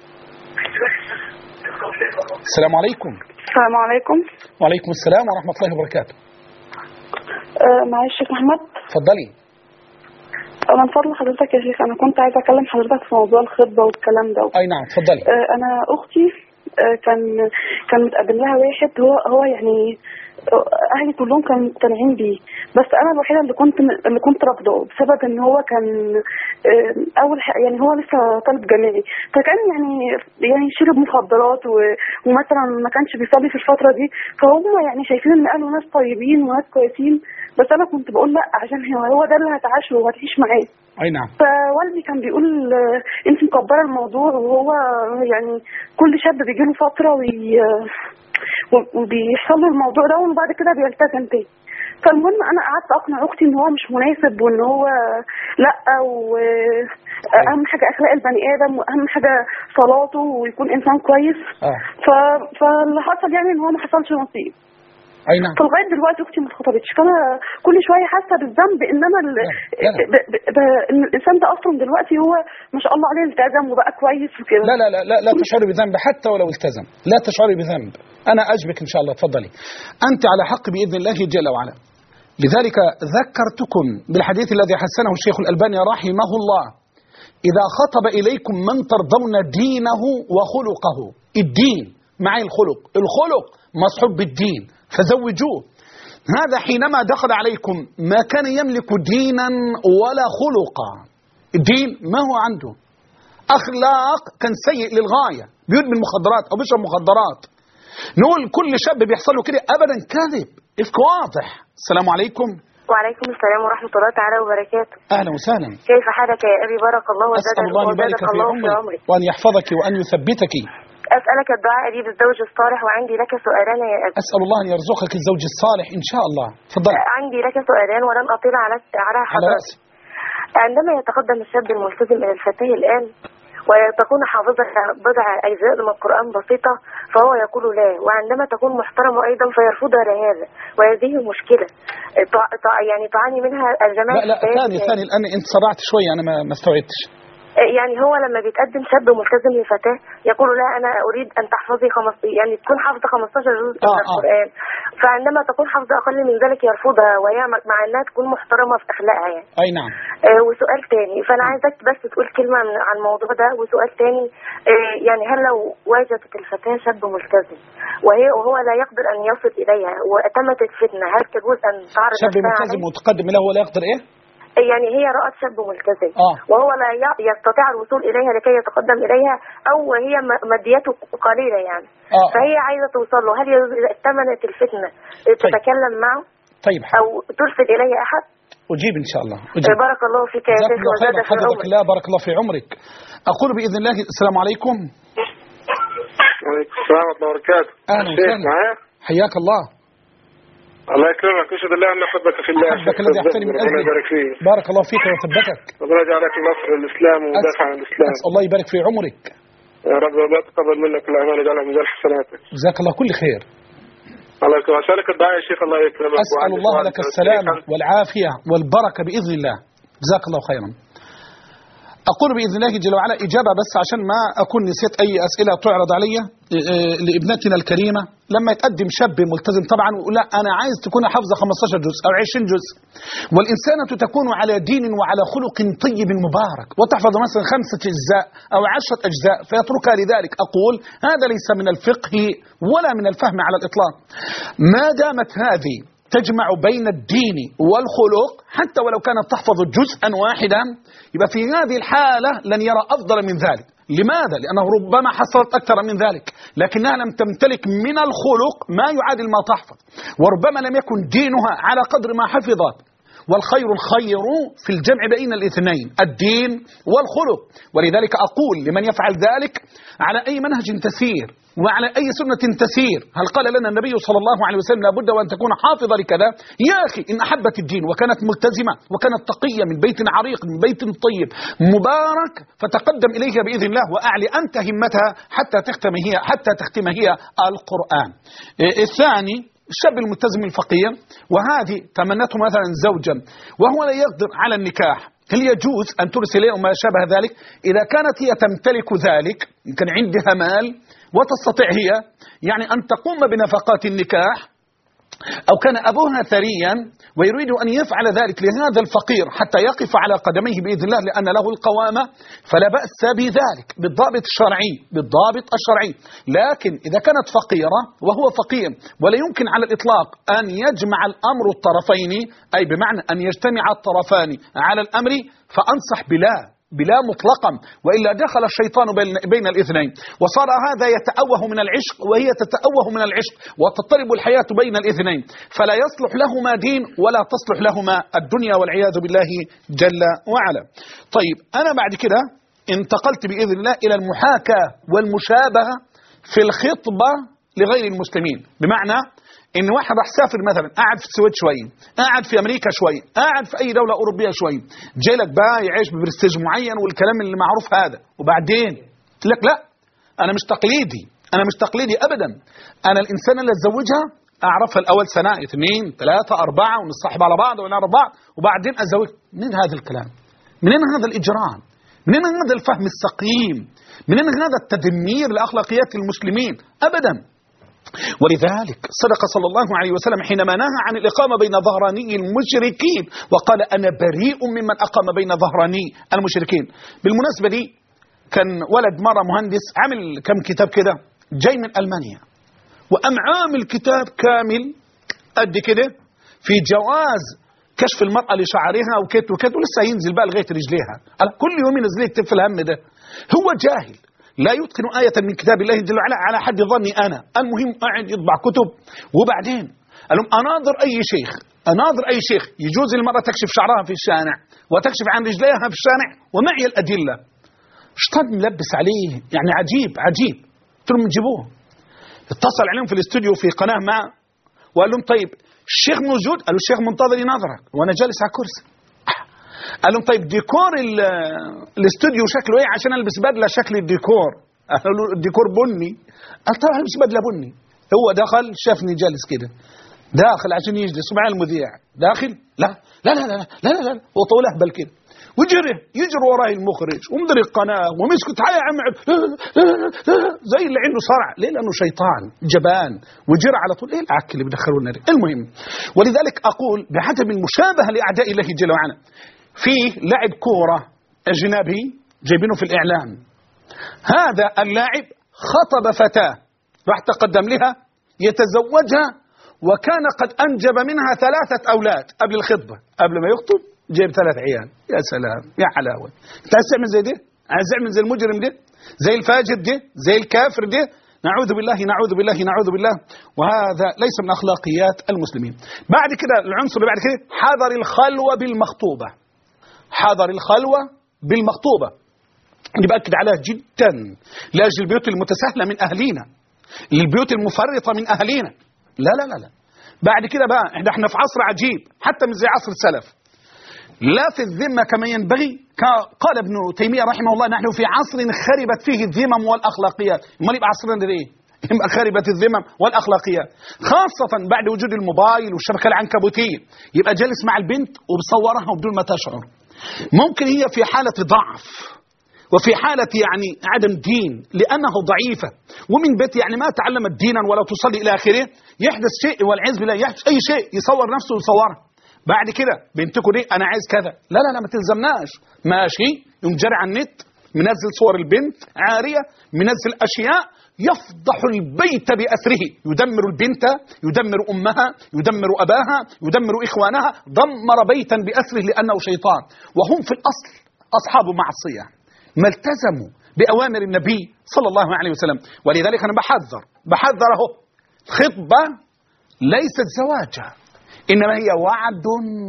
Speaker 1: السلام عليكم.
Speaker 3: السلام عليكم.
Speaker 1: وعليكم السلام ورحمة الله وبركاته.
Speaker 3: أه معلش يا أحمد.
Speaker 1: اتفضلي.
Speaker 3: أنا من فضل حضرتك يا شيخ أنا كنت عايزة أكلم حضرتك في موضوع الخطبة والكلام ده.
Speaker 1: أي نعم اتفضلي.
Speaker 3: أه أنا أختي أه كان كان متقدم لها واحد، هو هو يعني اهلي كلهم كانوا مقتنعين بيه، بس انا الوحيده اللي كنت اللي كنت رافضاه بسبب ان هو كان اول يعني هو لسه طالب جامعي، فكان يعني يعني شرب مخدرات ومثلا ما كانش بيصلي في الفتره دي، فهم يعني شايفين ان اهله ناس طيبين وناس كويسين، بس انا كنت بقول لا عشان هو ده اللي هتعاشره وهتعيش معاه.
Speaker 1: اي نعم.
Speaker 3: فوالدي كان بيقول انت مكبره الموضوع، وهو يعني كل شاب بيجي له فتره وي وبيحصل له الموضوع ده وبعد كده بيلتزم تاني. فالمهم انا قعدت اقنع اختي ان هو مش مناسب وان هو لا، واهم حاجه اخلاق البني ادم واهم حاجه صلاته ويكون انسان كويس.
Speaker 1: اه
Speaker 3: ف... فاللي حصل يعني ان هو ما حصلش نصيب.
Speaker 1: اي نعم.
Speaker 3: فلغايه دلوقتي اختي ما اتخطبتش، فانا كل شويه حاسه بالذنب انما ال... ب... ب... ب... ان الانسان ده اصلا دلوقتي هو ما شاء الله عليه التزم وبقى كويس وكده.
Speaker 1: لا لا لا لا, لا تشعري بذنب حتى ولو التزم، لا تشعري بذنب، انا اجبك ان شاء الله. تفضلي انت على حق باذن الله جل وعلا. لذلك ذكرتكم بالحديث الذي حسنه الشيخ الألباني رحمه الله: اذا خطب اليكم من ترضون دينه وخلقه. الدين مع الخلق، الخلق مصحوب بالدين فزوجوه. هذا حينما دخل عليكم ما كان يملك دينا ولا خلقا، الدين ما هو عنده، اخلاق كان سيء للغايه، بيدمن مخدرات او بيشرب مخدرات. نقول كل شاب بيحصل له كده؟ ابدا، كذب، افك واضح. السلام عليكم.
Speaker 2: وعليكم السلام ورحمة الله تعالى وبركاته.
Speaker 1: أهلا وسهلا.
Speaker 2: كيف حالك يا أبي؟ بارك الله وزادك
Speaker 1: أسأل الله أن يبارك في عمرك وأن يحفظك وأن يثبتك.
Speaker 2: أسألك الدعاء لي بالزوج الصالح، وعندي لك سؤالان يا أبي.
Speaker 1: أسأل الله أن يرزقك الزوج الصالح إن شاء الله. تفضل.
Speaker 2: عندي لك سؤالان ولن أطيل على على حضرتك. عندما يتقدم الشاب الملتزم إلى الفتاة الآن وتكون حافظة بضع أجزاء من القرآن بسيطة فهو يقول لا، وعندما تكون محترمة أيضا فيرفضها لهذا، وهذه مشكلة يعني تعاني منها الجماعة.
Speaker 1: لا لا ثاني ثاني الآن أنت سرعت شوية، أنا ما ما استوعبتش.
Speaker 2: يعني هو لما بيتقدم شاب ملتزم لفتاة يقول لا أنا أريد أن تحفظي خمس يعني تكون حافظة خمستاشر جزء من القرآن، فعندما تكون حافظة أقل من ذلك يرفضها ويعمل مع أنها تكون محترمة في أخلاقها يعني.
Speaker 1: أي نعم.
Speaker 2: آه وسؤال تاني، فأنا عايزك بس تقول كلمة عن الموضوع ده. وسؤال تاني، آه يعني هل لو واجهت الفتاة شاب ملتزم وهي وهو لا يقدر أن يصل إليها وأتمت الفتنة، هل تجوز أن تعرض
Speaker 1: شاب ملتزم متقدم له ولا يقدر إيه؟
Speaker 2: يعني هي رأت شاب ملتزم
Speaker 1: آه.
Speaker 2: وهو لا يستطيع الوصول إليها لكي يتقدم إليها، أو هي مادياته قليلة يعني. آه. فهي عايزة توصل له، هل إذا اتمنت الفتنة تتكلم معه؟
Speaker 1: طيب.
Speaker 2: أو ترسل إليه أحد؟
Speaker 1: أجيب إن شاء الله أجيب.
Speaker 2: بارك الله فيك يا شيخ وزاد في
Speaker 1: عمرك.
Speaker 2: عمرك.
Speaker 1: لا بارك الله في عمرك. أقول بإذن الله السلام عليكم.
Speaker 4: وعليكم السلام ورحمة الله وبركاته.
Speaker 1: أهلا وسهلا. حياك الله.
Speaker 4: الله يكرمك، أشهد أن لا إله إلا أنت في الله.
Speaker 1: أحبك الذي أحترم من قلبي.
Speaker 4: يبارك فيك.
Speaker 1: بارك الله فيك ويثبتك.
Speaker 4: ربنا يجعلك نصر الإسلام ودافع عن الإسلام.
Speaker 1: أسأل الله يبارك في عمرك.
Speaker 4: يا رب ربنا يتقبل منك الأعمال ويجعلها من ميزان حسناتك.
Speaker 1: جزاك الله كل خير.
Speaker 4: الله يكرمك. أسألك الدعاء يا شيخ. الله يكرمك.
Speaker 1: أسأل الله لك السلامة والعافية والبركة بإذن الله. جزاك الله خيرا. أقول بإذن الله جل وعلا إجابة بس عشان ما أكون نسيت أي أسئلة تعرض علي لابنتنا الكريمة. لما يتقدم شاب ملتزم طبعا ويقول لا أنا عايز تكون حافظة خمسة عشر جزء أو عشرين جزء، والإنسانة تكون على دين وعلى خلق طيب مبارك وتحفظ مثلا خمسة أجزاء أو عشرة أجزاء فيتركها لذلك، أقول هذا ليس من الفقه ولا من الفهم على الإطلاق. ما دامت هذه تجمع بين الدين والخلق حتى ولو كانت تحفظ جزءا واحدا، يبقى في هذه الحالة لن يرى أفضل من ذلك. لماذا؟ لأنه ربما حصلت أكثر من ذلك لكنها لم تمتلك من الخلق ما يعادل ما تحفظ، وربما لم يكن دينها على قدر ما حفظت. والخير الخير في الجمع بين الاثنين، الدين والخلق. ولذلك أقول لمن يفعل ذلك على أي منهج تسير وعلى أي سنة تسير. هل قال لنا النبي صلى الله عليه وسلم لابد وأن تكون حافظة لكذا؟ يا أخي إن أحبت الدين وكانت ملتزمة وكانت تقية من بيت عريق من بيت طيب مبارك فتقدم إليها بإذن الله وأعلي أنت همتها حتى تختم هي حتى تختم هي القرآن. الثاني الشاب الملتزم الفقير وهذه تمنته مثلا زوجا وهو لا يقدر على النكاح، هل يجوز أن ترسل إليه ما شابه ذلك؟ إذا كانت هي تمتلك ذلك، كان عندها مال وتستطيع هي يعني أن تقوم بنفقات النكاح، أو كان أبوها ثريا ويريد أن يفعل ذلك لهذا الفقير حتى يقف على قدميه بإذن الله لأن له القوامة، فلا بأس بذلك بالضابط الشرعي بالضابط الشرعي. لكن إذا كانت فقيرة وهو فقير ولا يمكن على الإطلاق أن يجمع الأمر الطرفين، أي بمعنى أن يجتمع الطرفان على الأمر، فأنصح بلا بلا مطلقا، وإلا دخل الشيطان بين, بين الاثنين وصار هذا يتأوه من العشق وهي تتأوه من العشق وتضطرب الحياة بين الاثنين، فلا يصلح لهما دين ولا تصلح لهما الدنيا والعياذ بالله جل وعلا. طيب أنا بعد كده انتقلت بإذن الله إلى المحاكاة والمشابهة في الخطبة لغير المسلمين، بمعنى إن واحد راح سافر مثلا قاعد في السويد شوية، قاعد في أمريكا شوية، قاعد في أي دولة أوروبية شوية، جاي لك بقى يعيش ببرستيج معين والكلام اللي معروف هذا، وبعدين لك لا أنا مش تقليدي، أنا مش تقليدي أبدا، أنا الإنسان اللي أتزوجها أعرفها الأول سنة اثنين ثلاثة أربعة ونصاحب على بعض ونعرف بعض وبعدين أتزوج. منين هذا الكلام؟ منين هذا الإجرام؟ منين هذا الفهم السقيم؟ منين هذا التدمير لأخلاقيات المسلمين؟ أبدا. ولذلك صدق صلى الله عليه وسلم حينما نهى عن الإقامة بين ظهراني المشركين وقال أنا بريء ممن أقام بين ظهراني المشركين. بالمناسبة دي كان ولد مرة مهندس عمل كم كتاب كده جاي من ألمانيا وأم عامل كتاب كامل قد كده في جواز كشف المرأة لشعرها وكت وكت ولسه ينزل بقى لغاية رجليها، كل يوم ينزل يكتب في الهم ده. هو جاهل لا يتقن آية من كتاب الله جل وعلا على حد ظني أنا. المهم قاعد يطبع كتب وبعدين قال لهم أناظر أي شيخ أناظر أي شيخ يجوز المرأة تكشف شعرها في الشارع وتكشف عن رجليها في الشارع ومعي الأدلة. شطان ملبس عليه يعني عجيب عجيب. قلت لهم جيبوه. اتصل عليهم في الاستوديو في قناة ما وقال لهم طيب الشيخ موجود؟ قالوا الشيخ منتظر يناظرك وأنا جالس على كرسي. قال لهم طيب ديكور الاستوديو شكله ايه عشان البس بدله شكل الديكور؟ قالوا له الديكور بني. قال طبعا البس بدله بني. هو دخل شافني جالس كده داخل عشان يجلس ومع المذيع داخل لا لا لا لا لا لا, لا. وطول اهبل كده وجري يجري وراه المخرج ومدير القناه ومسكت حي عم زي اللي عنده صرع. ليه؟ لانه شيطان جبان وجرى على طول. ايه العك اللي بدخلونا ليه؟ المهم ولذلك اقول بعدم المشابهه لاعداء الله جل وعلا. فيه لاعب كورة أجنبي جايبينه في الإعلام، هذا اللاعب خطب فتاة راح تقدم لها يتزوجها وكان قد أنجب منها ثلاثة أولاد قبل الخطبة، قبل ما يخطب جايب ثلاث عيال. يا سلام يا حلاوة. أنت عايز تعمل زي ده؟ عايز تعمل زي المجرم ده؟ زي الفاجر ده؟ زي الكافر ده؟ نعوذ بالله نعوذ بالله نعوذ بالله. وهذا ليس من أخلاقيات المسلمين. بعد كده العنصر اللي بعد كده حذر الخلوة بالمخطوبة. حذر الخلوة بالمخطوبة اللي بأكد عليها جدا لأجل البيوت المتساهلة من أهلينا، البيوت المفرطة من أهلينا. لا لا لا لا. بعد كده بقى احنا في عصر عجيب حتى من زي عصر السلف. لا في الذمة كما ينبغي. قال ابن تيمية رحمه الله نحن في عصر خربت فيه الذمم والأخلاقيات. ما يبقى عصرنا ده ايه؟ يبقى خربت الذمم والأخلاقيات، خاصة بعد وجود الموبايل والشبكة العنكبوتية. يبقى جالس مع البنت وبصورها بدون ما تشعر. ممكن هي في حالة ضعف وفي حالة يعني عدم دين لأنه ضعيفة ومن بيت يعني ما تعلمت دينا ولا تصلي إلى آخره، يحدث شيء والعياذ بالله، يحدث أي شيء يصور نفسه ويصورها. بعد كده بنتكم دي أنا عايز كذا، لا لا لا ما تلزمناش، ماشي يوم جري على النت منزل صور البنت عارية، منزل أشياء يفضح البيت بأثره، يدمر البنت، يدمر أمها، يدمر أباها، يدمر إخوانها، دمر بيتا بأثره لأنه شيطان. وهم في الأصل أصحاب معصية ما التزموا بأوامر النبي صلى الله عليه وسلم. ولذلك أنا بحذر بحذره خطبة ليست زواجا، إنما هي وعد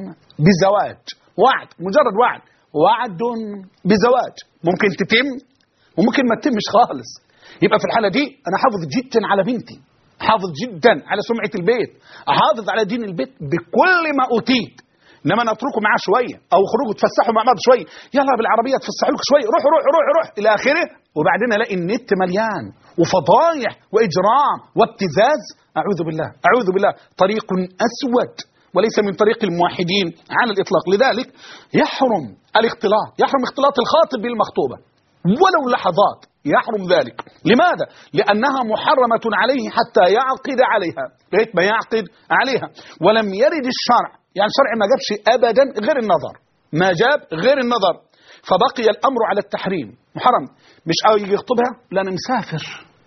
Speaker 1: بزواج، وعد مجرد وعد، وعد بزواج ممكن تتم وممكن ما تتمش خالص. يبقى في الحالة دي أنا حافظ جدا على بنتي، حافظ جدا على سمعة البيت، أحافظ على دين البيت بكل ما أوتيت. إنما نتركه معاه شوية أو خروجوا تفسحوا مع بعض شوية، يلا بالعربية تفسحوا لك شوية، روح روح روح روح إلى آخره، وبعدين ألاقي النت مليان وفضايح وإجرام وابتزاز. أعوذ بالله أعوذ بالله. طريق أسود وليس من طريق الموحدين على الإطلاق. لذلك يحرم الاختلاط، يحرم اختلاط الخاطب بالمخطوبة ولو لحظات، يحرم ذلك. لماذا؟ لأنها محرمة عليه حتى يعقد عليها، لغاية ما يعقد عليها. ولم يرد الشرع، يعني الشرع ما جابش أبدا غير النظر، ما جاب غير النظر، فبقي الأمر على التحريم، محرم. مش يجي يخطبها، لا أنا مسافر،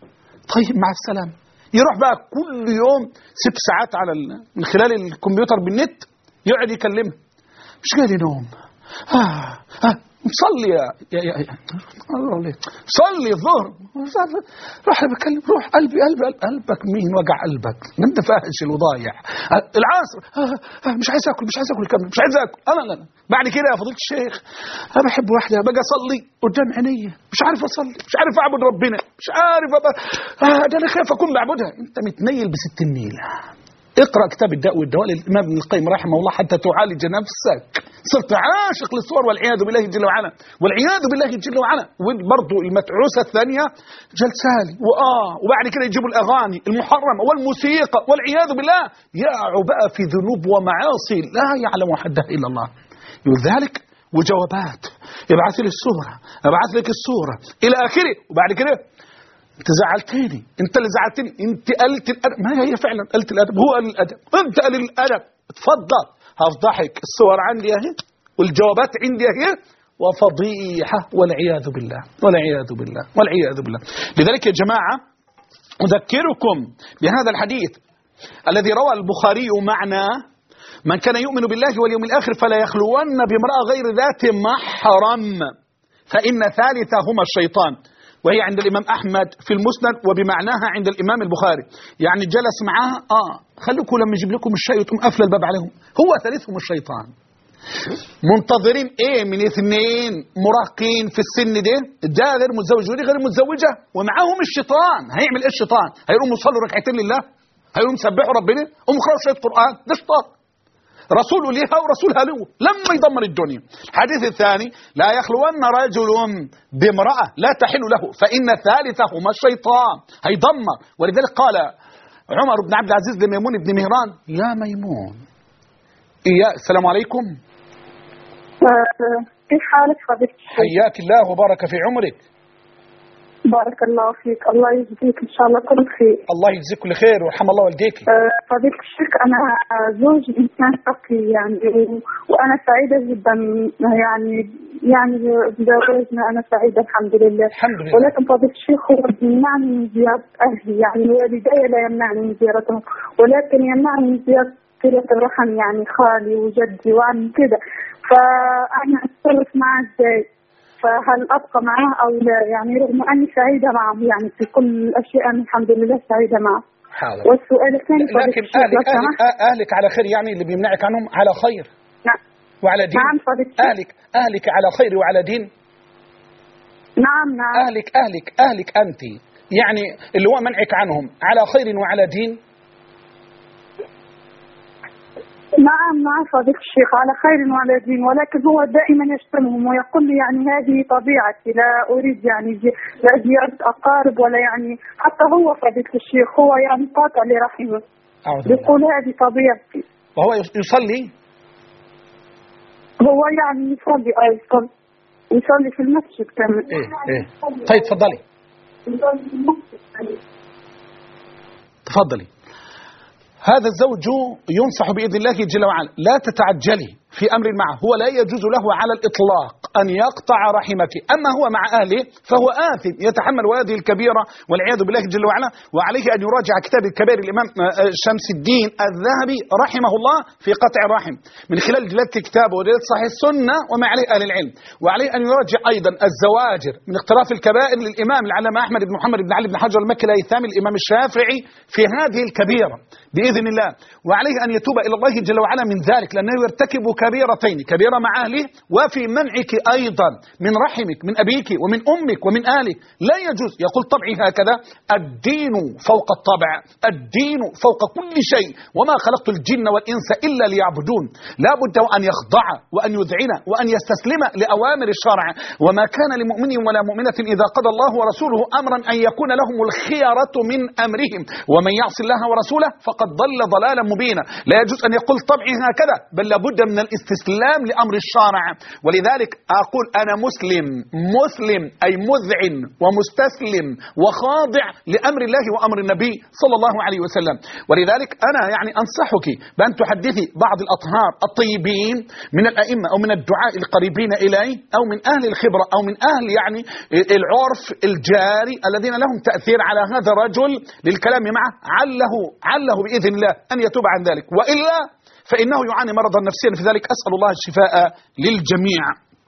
Speaker 1: طيب مع السلامة، يروح بقى كل يوم ست ساعات على من خلال الكمبيوتر بالنت يقعد يكلمها، مش قادر ينوم، آه آه صلي يا يا يا, يا. صلي الظهر، روح بكلم، روح قلبي قلبي قلبك مين وجع قلبك؟ انت فاشل وضايع. العصر آه آه مش عايز اكل، مش عايز اكل كمل، مش عايز اكل انا لا. بعد كده يا فضيلة الشيخ انا بحب واحده باجي اصلي قدام عينيا، مش عارف اصلي، مش عارف اعبد ربنا، مش عارف أبقى آه ده انا خايف اكون بعبدها. انت متنيل بست النيله. اقرأ كتاب الداء والدواء للإمام ابن القيم رحمه الله حتى تعالج نفسك. صرت عاشق للصور والعياذ بالله جل وعلا، والعياذ بالله جل وعلا. وبرضه المتعوسة الثانية جلسالي وآه وبعد كده يجيبوا الأغاني المحرمة والموسيقى والعياذ بالله، يقعوا بقى في ذنوب ومعاصي لا يعلم حدها إلا الله. لذلك وجوابات، ابعث لي الصورة، ابعث لك الصورة إلى آخره. وبعد كده انت زعلتني، انت اللي زعلتني، انت قلت الادب. ما هي فعلا قلت الادب، هو قال الادب، انت قال الادب. اتفضل هفضحك، الصور عندي اهي والجوابات عندي اهي، وفضيحه والعياذ بالله والعياذ بالله والعياذ بالله. لذلك يا جماعه اذكركم بهذا الحديث الذي روى البخاري معناه: من كان يؤمن بالله واليوم الاخر فلا يخلون بامراه غير ذات محرم فان ثالثهما الشيطان. وهي عند الإمام أحمد في المسند وبمعناها عند الإمام البخاري. يعني جلس معاها آه خلوكم لما يجيب لكم الشاي وتقوم قافله الباب عليهم، هو ثالثهم الشيطان. منتظرين إيه من اثنين مراهقين في السن ده، ده غير متزوج ودي غير متزوجة ومعاهم الشيطان. هيعمل إيه الشيطان؟ هيقوموا يصلوا ركعتين لله؟ هيقوموا يسبحوا ربنا؟ قوموا يقرأوا شوية قرآن؟ ده شيطان، رسول ليها ورسولها له لما يدمر الدنيا. الحديث الثاني: لا يخلون رجل بامرأة لا تحل له فإن ثالثهما الشيطان، هيدمر. ولذلك قال عمر بن عبد العزيز لميمون بن مهران: يا ميمون إياه السلام عليكم.
Speaker 3: كيف حالك فضيلة؟
Speaker 1: حياك الله وبارك في عمرك.
Speaker 3: بارك الله فيك، الله يجزيك إن شاء الله كل خير.
Speaker 1: الله يجزيك كل خير ويرحم الله والديك.
Speaker 3: فضيلة الشيخ أنا زوجي إنسان تقي يعني، وأنا سعيدة جدا يعني يعني بزواجنا أنا سعيدة الحمد لله.
Speaker 1: الحمد لله.
Speaker 3: ولكن فضيلة الشيخ هو يمنعني من زيارة أهلي، يعني والدي لا يمنعني من زيارتهم، ولكن يمنعني من زيارة صلة الرحم، يعني خالي وجدي وعمي كده. فأنا أتصرف معه إزاي؟
Speaker 5: فهل أبقى معه أو لا؟ يعني رغم أني سعيدة معه يعني في كل الأشياء أنا الحمد لله سعيدة معه.
Speaker 1: حاضر.
Speaker 5: والسؤال الثاني
Speaker 1: لكن أهلك, أهلك, أهلك على خير، يعني اللي بيمنعك عنهم على خير.
Speaker 5: نعم.
Speaker 1: وعلى دين.
Speaker 5: نعم فضيلة.
Speaker 1: أهلك أهلك على خير وعلى دين.
Speaker 5: نعم نعم.
Speaker 1: أهلك أهلك أهلك أنت يعني اللي هو منعك عنهم على خير وعلى دين.
Speaker 5: نعم نعم فضيلة الشيخ على خير وعلى دين، ولكن هو دائما يشتمهم ويقول لي يعني هذه طبيعتي، لا أريد يعني لا زيارة أقارب ولا يعني حتى هو فضيلة الشيخ هو يعني قاطع لرحمه، يقول هذه طبيعتي.
Speaker 1: وهو يصلي؟
Speaker 5: هو يعني يصلي أو يصلي يصلي في المسجد كمان.
Speaker 1: إيه إيه. طيب تفضلي تفضلي. هذا الزوج ينصح بإذن الله جل وعلا لا تتعجلي في أمر معه، هو لا يجوز له على الإطلاق أن يقطع رحمك، أما هو مع أهله فهو آثم يتحمل هذه الكبيرة والعياذ بالله جل وعلا، وعليه أن يراجع كتاب الكبائر الإمام شمس الدين الذهبي رحمه الله في قطع الرحم من خلال جلالة كتابه ودلالة صحيح السنة وما عليه أهل العلم، وعليه أن يراجع أيضا الزواجر من اقتراف الكبائر للإمام العلامة أحمد بن محمد بن علي بن حجر المكي الهيثمي الإمام الشافعي في هذه الكبيرة بإذن الله، وعليه أن يتوب إلى الله جل وعلا من ذلك لأنه يرتكب كبيرتين، كبيرة مع أهله وفي منعك أيضا من رحمك من أبيك ومن أمك ومن أهلك، لا يجوز. يقول طبعي هكذا: الدين فوق الطبع، الدين فوق كل شيء، وما خلقت الجن والإنس إلا ليعبدون. لا بد أن يخضع وأن يذعن وأن يستسلم لأوامر الشرع، وما كان لمؤمن ولا مؤمنة إذا قضى الله ورسوله أمرا أن يكون لهم الخيرة من أمرهم، ومن يعص الله ورسوله فقد ضل ضلالا مبينا. لا يجوز أن يقول طبعي هكذا، بل لابد من الاستسلام لأمر الشارع. ولذلك أقول أنا مسلم، مسلم أي مذعن ومستسلم وخاضع لأمر الله وأمر النبي صلى الله عليه وسلم. ولذلك أنا يعني أنصحك بأن تحدثي بعض الأطهار الطيبين من الأئمة أو من الدعاء القريبين إليه أو من أهل الخبرة أو من أهل يعني العرف الجاري الذين لهم تأثير على هذا الرجل للكلام معه، عله عله بإذن الله أن يتوب عن ذلك، وإلا فإنه يعاني مرضا نفسيا، في ذلك أسأل الله الشفاء للجميع.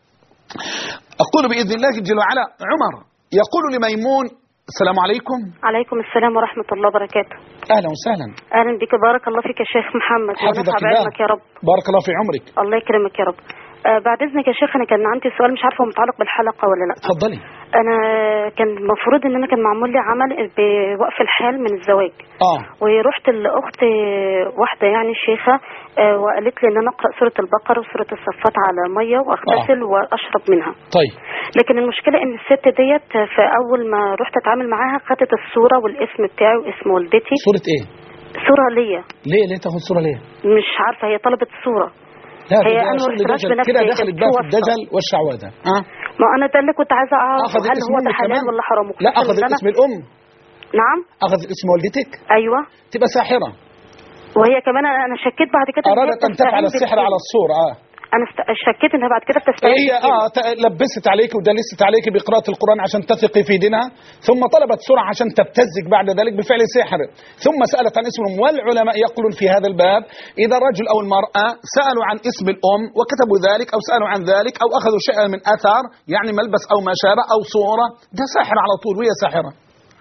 Speaker 1: أقول بإذن الله جل وعلا: عمر يقول لميمون: السلام عليكم.
Speaker 6: عليكم السلام ورحمة الله وبركاته.
Speaker 1: أهلا وسهلا.
Speaker 6: أهلا بك، بارك الله فيك يا شيخ محمد.
Speaker 1: حفظك الله
Speaker 6: يا رب.
Speaker 1: بارك الله في عمرك.
Speaker 6: الله يكرمك يا رب. آه بعد إذنك يا شيخ، أنا كان عندي سؤال مش عارفة متعلق بالحلقة ولا لا.
Speaker 1: تفضلي.
Speaker 6: أنا كان المفروض إن أنا كان معمول لي عمل بوقف الحال من الزواج.
Speaker 1: آه.
Speaker 6: ورحت لأخت واحدة يعني شيخة، آه وقالت لي إن أنا أقرأ سورة البقرة وسورة الصفات على مية وأغتسل آه. وأشرب منها.
Speaker 1: طيب.
Speaker 6: لكن المشكلة إن الست ديت في أول ما رحت أتعامل معاها خدت الصورة والاسم بتاعي واسم والدتي.
Speaker 1: صورة إيه؟
Speaker 6: صورة ليا.
Speaker 1: ليه ليه تاخد صورة ليه؟
Speaker 6: مش عارفة، هي طلبت صورة.
Speaker 1: لا
Speaker 6: هي أنا مرتباش بنفسي
Speaker 1: كده دخلت بقى في الدجل والشعوذة. أه؟
Speaker 6: ما أنا ده اللي كنت عايزة أعرف هل هو ده حلال ولا حرام.
Speaker 1: لا أخذت اسم الأم.
Speaker 6: نعم.
Speaker 1: أخذت اسم والدتك.
Speaker 6: أيوة.
Speaker 1: تبقى ساحرة.
Speaker 6: وهي كمان أنا شكيت بعد كده
Speaker 1: أرادت أن تفعل السحر على الصورة. آه.
Speaker 6: أنا شكيت إنها بعد كده بتستعين.
Speaker 1: هي آه لبست عليك ودلست عليك بقراءة القرآن عشان تثقي في دينها، ثم طلبت سرعة عشان تبتزك بعد ذلك بفعل سحر، ثم سألت عن اسمهم. والعلماء يقولون في هذا الباب: إذا الرجل أو المرأة سألوا عن اسم الأم وكتبوا ذلك أو سألوا عن ذلك أو أخذوا شيئا من أثر يعني ملبس أو ما شابه أو صورة، ده ساحر على طول وهي ساحرة.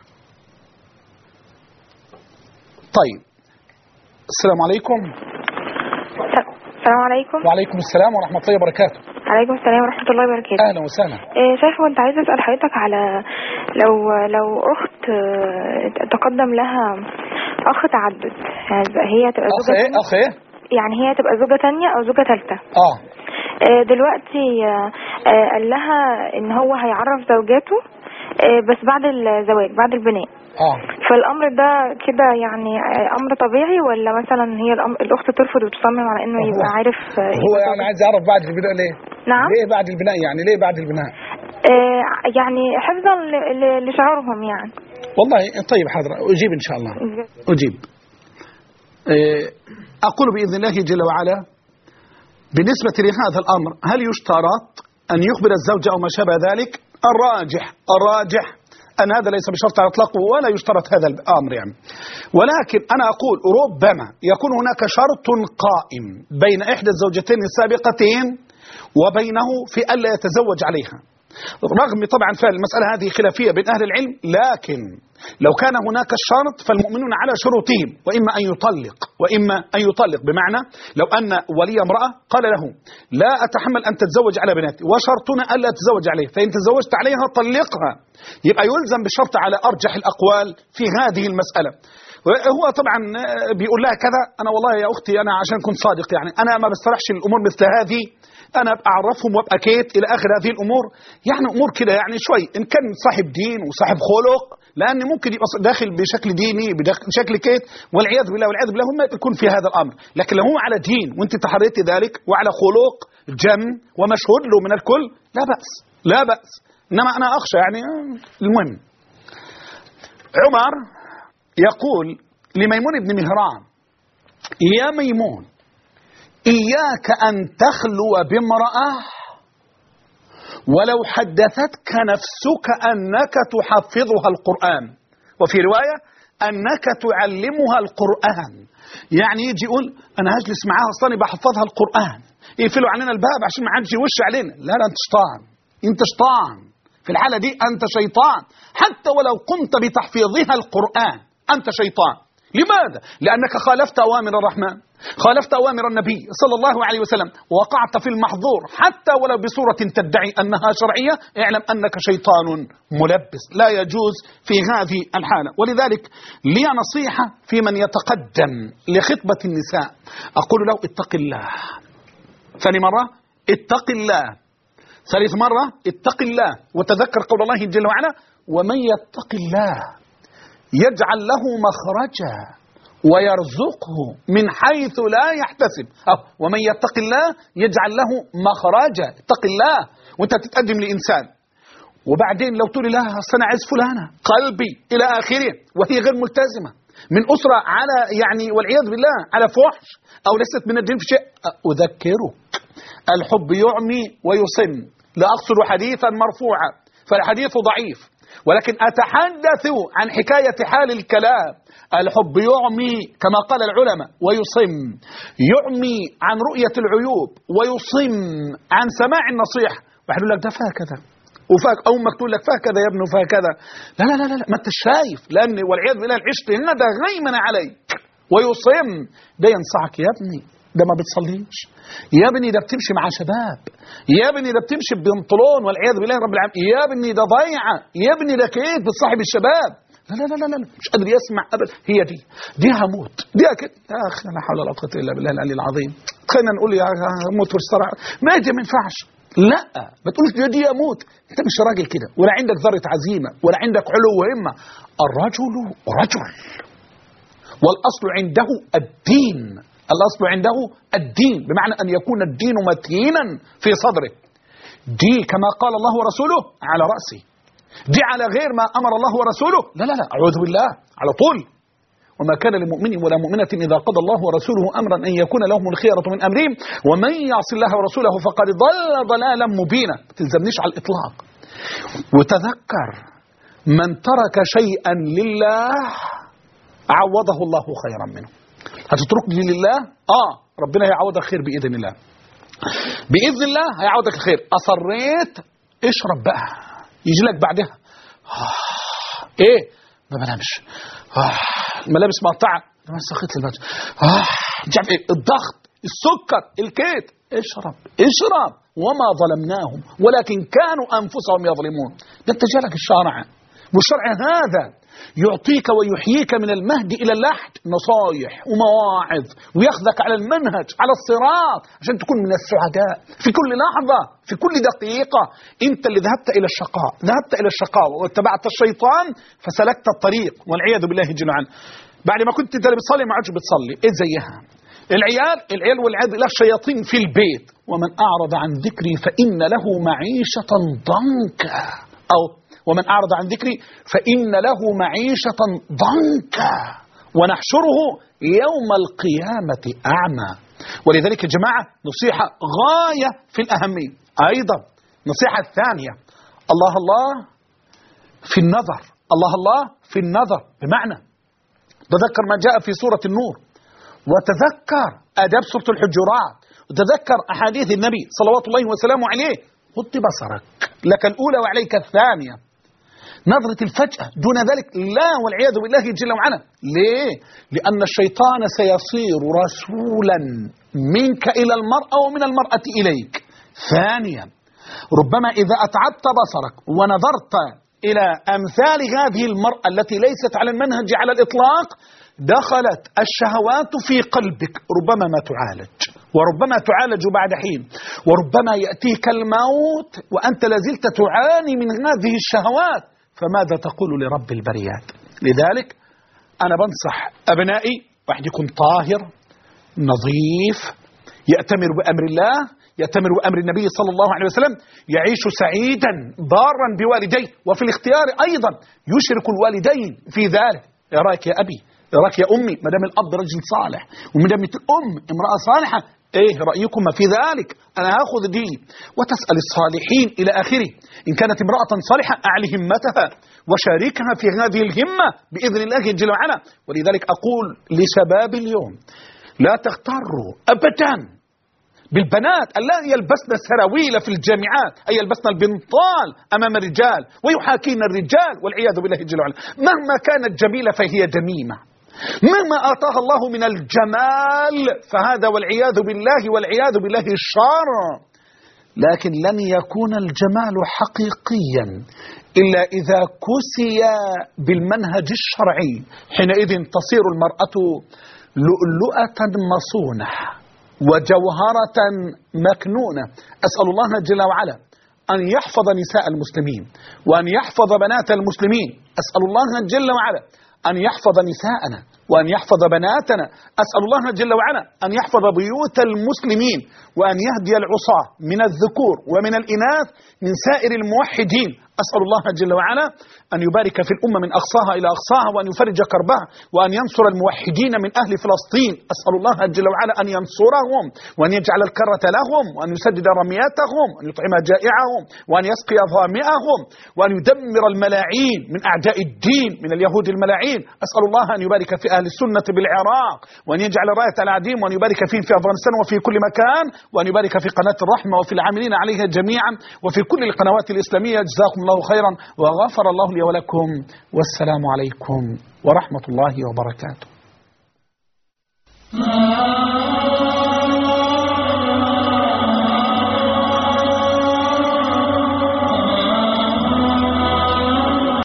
Speaker 1: طيب، السلام عليكم.
Speaker 7: السلام عليكم.
Speaker 1: وعليكم السلام ورحمة الله وبركاته.
Speaker 7: عليكم السلام ورحمة الله وبركاته.
Speaker 1: أهلا وسهلا.
Speaker 7: إيه شيخ، وأنت عايزة أسأل حضرتك على لو لو أخت تقدم لها أخ تعدد، هي تبقى
Speaker 1: زوجة إيه؟ أخ إيه؟
Speaker 7: يعني هي تبقى زوجة تانية أو زوجة ثالثة.
Speaker 1: آه.
Speaker 7: إيه دلوقتي آه قال لها إن هو هيعرف زوجاته إيه بس بعد الزواج بعد البناء.
Speaker 1: آه.
Speaker 7: فالامر ده كده يعني امر طبيعي، ولا مثلا هي الاخت ترفض وتصمم على انه يبقى عارف؟
Speaker 1: هو يعني عايز يعرف بعد البناء ليه؟
Speaker 7: نعم.
Speaker 1: ليه بعد البناء؟ يعني ليه بعد البناء؟
Speaker 7: آه يعني حفظا لشعورهم يعني.
Speaker 1: والله طيب حاضر، اجيب ان شاء الله. اجيب. اقول باذن الله جل وعلا بالنسبه لهذا الامر: هل يشترط ان يخبر الزوج او ما شابه ذلك؟ الراجح الراجح أن هذا ليس بشرط على إطلاقه ولا يشترط هذا الأمر يعني. ولكن أنا أقول ربما يكون هناك شرط قائم بين إحدى الزوجتين السابقتين وبينه في ألا يتزوج عليها. رغم طبعا فالمسألة هذه خلافية بين أهل العلم، لكن لو كان هناك الشرط فالمؤمنون على شروطهم، وإما أن يطلق وإما أن يطلق، بمعنى لو أن ولي امرأة قال له لا أتحمل أن تتزوج على بناتي وشرطنا ألا تتزوج عليه، فإن تزوجت عليها طلقها، يبقى يلزم بالشرط على أرجح الأقوال في هذه المسألة. هو طبعا بيقول لها كذا، أنا والله يا أختي أنا عشان كنت صادق يعني أنا ما بسترحش الأمور مثل هذه، أنا أبقى أعرفهم وأبقى كيت إلى آخر هذه الأمور، يعني أمور كده يعني شوي إن كان صاحب دين وصاحب خلق، لأن ممكن يبقى داخل بشكل ديني بشكل كيت والعياذ بالله والعياذ بالله هم يكون في هذا الأمر. لكن لو هو على دين وأنت تحريتي ذلك وعلى خلق جم ومشهود له من الكل لا بأس لا بأس. إنما أنا أخشى يعني المهم عمر يقول لميمون بن مهران يا ميمون إياك أن تخلو بامرأة ولو حدثتك نفسك أنك تحفظها القرآن، وفي رواية أنك تعلمها القرآن. يعني يجي يقول أنا هجلس معاها أصلا بحفظها القرآن، يقفلوا علينا الباب عشان ما حدش يوش علينا. لا لا أنت شيطان، أنت شيطان في الحالة دي، أنت شيطان حتى ولو قمت بتحفيظها القرآن أنت شيطان. لماذا؟ لأنك خالفت أوامر الرحمن، خالفت أوامر النبي صلى الله عليه وسلم، وقعت في المحظور حتى ولو بصورة تدعي أنها شرعية، اعلم أنك شيطان ملبس، لا يجوز في هذه الحالة. ولذلك لي نصيحة في من يتقدم لخطبة النساء، أقول له اتق الله. ثاني مرة اتق الله. ثالث مرة اتق الله، وتذكر قول الله جل وعلا ومن يتق الله يجعل له مخرجا ويرزقه من حيث لا يحتسب. أو ومن يتق الله يجعل له مخرجا. اتق الله وانت تتقدم لإنسان، وبعدين لو تقول لها أنا عايز فلانة قلبي إلى آخره وهي غير ملتزمة من أسرة على يعني والعياذ بالله على فحش أو ليست من الدين في شيء، أذكرك الحب يعمي ويصم. لا أقصد حديثا مرفوعا فالحديث ضعيف، ولكن أتحدث عن حكاية حال الكلام. الحب يعمي كما قال العلماء ويصم، يعمي عن رؤية العيوب ويصم عن سماع النصيحة. واحد يقول لك ده فيها كذا وفاك، أو أمك تقول لك فيها كذا يا ابني وفيها كذا، لا لا لا لا ما أنت شايف، لأن والعياذ بالله العشت إن ده غيمن عليك. ويصم ده ينصحك يا ابني ده ما بتصليش، يا ابني ده بتمشي مع شباب، يا ابني ده بتمشي ببنطلون والعياذ بالله رب العالمين، يا ابني ده ضيعة، يا ابني ده كيد بتصاحب الشباب. لا لا لا لا لا مش قادر يسمع ابدا. هي دي دي هموت دي اكيد يا اخي لا حول ولا قوه الا بالله العلي العظيم. خلينا نقول يا هموت والصرع ما دي ما ينفعش. لا ما تقولش دي دي اموت، انت مش راجل كده ولا عندك ذره عزيمه ولا عندك علو وهمه. الرجل رجل والاصل عنده الدين، الأصل عنده الدين بمعنى أن يكون الدين متينا في صدره. دي كما قال الله ورسوله على رأسه، دي على غير ما أمر الله ورسوله لا لا لا أعوذ بالله على طول. وما كان لمؤمن ولا مؤمنة إذا قضى الله ورسوله أمرا أن يكون لهم الخيرة من أمرهم ومن يعص الله ورسوله فقد ضل ضلالا مبينا. ما تلزمنيش على الإطلاق. وتذكر من ترك شيئا لله عوضه الله خيرا منه. هتتركني لله اه ربنا هيعوضك خير باذن الله، باذن الله هيعوضك الخير. اصريت اشرب بقى يجي لك بعدها آه. ايه ما بنامش آه. الملابس مقطعه ما سخيت الملابس اه مش عارف ايه، الضغط، السكر، الكيت، اشرب اشرب. وما ظلمناهم ولكن كانوا انفسهم يظلمون. ده انت جالك الشرع، والشرع هذا يعطيك ويحييك من المهد إلى اللحد نصايح ومواعظ، ويأخذك على المنهج على الصراط عشان تكون من السعداء في كل لحظة في كل دقيقة. أنت اللي ذهبت إلى الشقاء، ذهبت إلى الشقاء واتبعت الشيطان فسلكت الطريق والعياذ بالله جل وعلا. بعد ما كنت أنت اللي بتصلي ما عادش بتصلي. إيه زيها العيال العيال والعياذ بالله الشياطين في البيت. ومن أعرض عن ذكري فإن له معيشة ضنكا، أو ومن أعرض عن ذكري فإن له معيشة ضنكا ونحشره يوم القيامة أعمى. ولذلك يا جماعة نصيحة غاية في الأهمية. أيضا نصيحة الثانية الله الله في النظر، الله الله في النظر، بمعنى تذكر ما جاء في سورة النور، وتذكر آداب سورة الحجرات، وتذكر أحاديث النبي صلوات الله وسلامه عليه، غض بصرك، لك الأولى وعليك الثانية. نظرة الفجأة دون ذلك لا، والعياذ بالله جل وعلا. ليه؟ لأن الشيطان سيصير رسولا منك إلى المرأة ومن المرأة إليك. ثانيا، ربما إذا أتعبت بصرك ونظرت إلى أمثال هذه المرأة التي ليست على المنهج على الإطلاق، دخلت الشهوات في قلبك، ربما ما تعالج، وربما تعالج بعد حين، وربما يأتيك الموت وأنت لازلت تعاني من هذه الشهوات، فماذا تقول لرب البريات؟ لذلك أنا بنصح أبنائي واحد يكون طاهر نظيف، يأتمر بأمر الله، يأتمر بأمر النبي صلى الله عليه وسلم، يعيش سعيدا بارا بوالديه، وفي الاختيار أيضا يشرك الوالدين في ذلك. يا رأيك يا أبي، يا رأيك يا أمي، مدام الأب رجل صالح ومدام الأم امرأة صالحة، إيه رأيكم في ذلك؟ أنا هاخذ دي. وتسأل الصالحين إلى آخره. إن كانت امرأة صالحة أعلي همتها وشاركها في هذه الهمة بإذن الله جل وعلا. ولذلك أقول لشباب اليوم لا تغتروا أبدا بالبنات التي يلبسن السراويل في الجامعات، أي يلبسن البنطال أمام الرجال ويحاكين الرجال، والعياذ بالله جل وعلا. مهما كانت جميلة فهي دميمة، مهما آتاها الله من الجمال فهذا والعياذ بالله والعياذ بالله الشر. لكن لن يكون الجمال حقيقيا إلا إذا كسي بالمنهج الشرعي، حينئذ تصير المرأة لؤلؤة مصونة وجوهرة مكنونة. أسأل الله جل وعلا أن يحفظ نساء المسلمين وأن يحفظ بنات المسلمين. أسأل الله جل وعلا أن يحفظ نساءنا وأن يحفظ بناتنا. أسأل الله جل وعلا أن يحفظ بيوت المسلمين وأن يهدي العصاة من الذكور ومن الإناث من سائر الموحدين. أسأل الله جل وعلا أن يبارك في الأمة من أقصاها إلى أقصاها، وأن يفرج كربها، وأن ينصر الموحدين من أهل فلسطين. أسأل الله جل وعلا أن ينصرهم وأن يجعل الكرة لهم وأن يسدد رمياتهم وأن يطعم جائعهم وأن يسقي ظامئهم وأن يدمر الملاعين من أعداء الدين من اليهود الملاعين. أسأل الله أن يبارك في أهل السنة بالعراق وأن يجعل راية العديم وأن يبارك فيهم في أفغانستان وفي كل مكان، وأن يبارك في قناة الرحمة وفي العاملين عليها جميعا وفي كل القنوات الإسلامية. جزاكم الله خيرا وغفر الله لي ولكم، والسلام عليكم ورحمة الله وبركاته.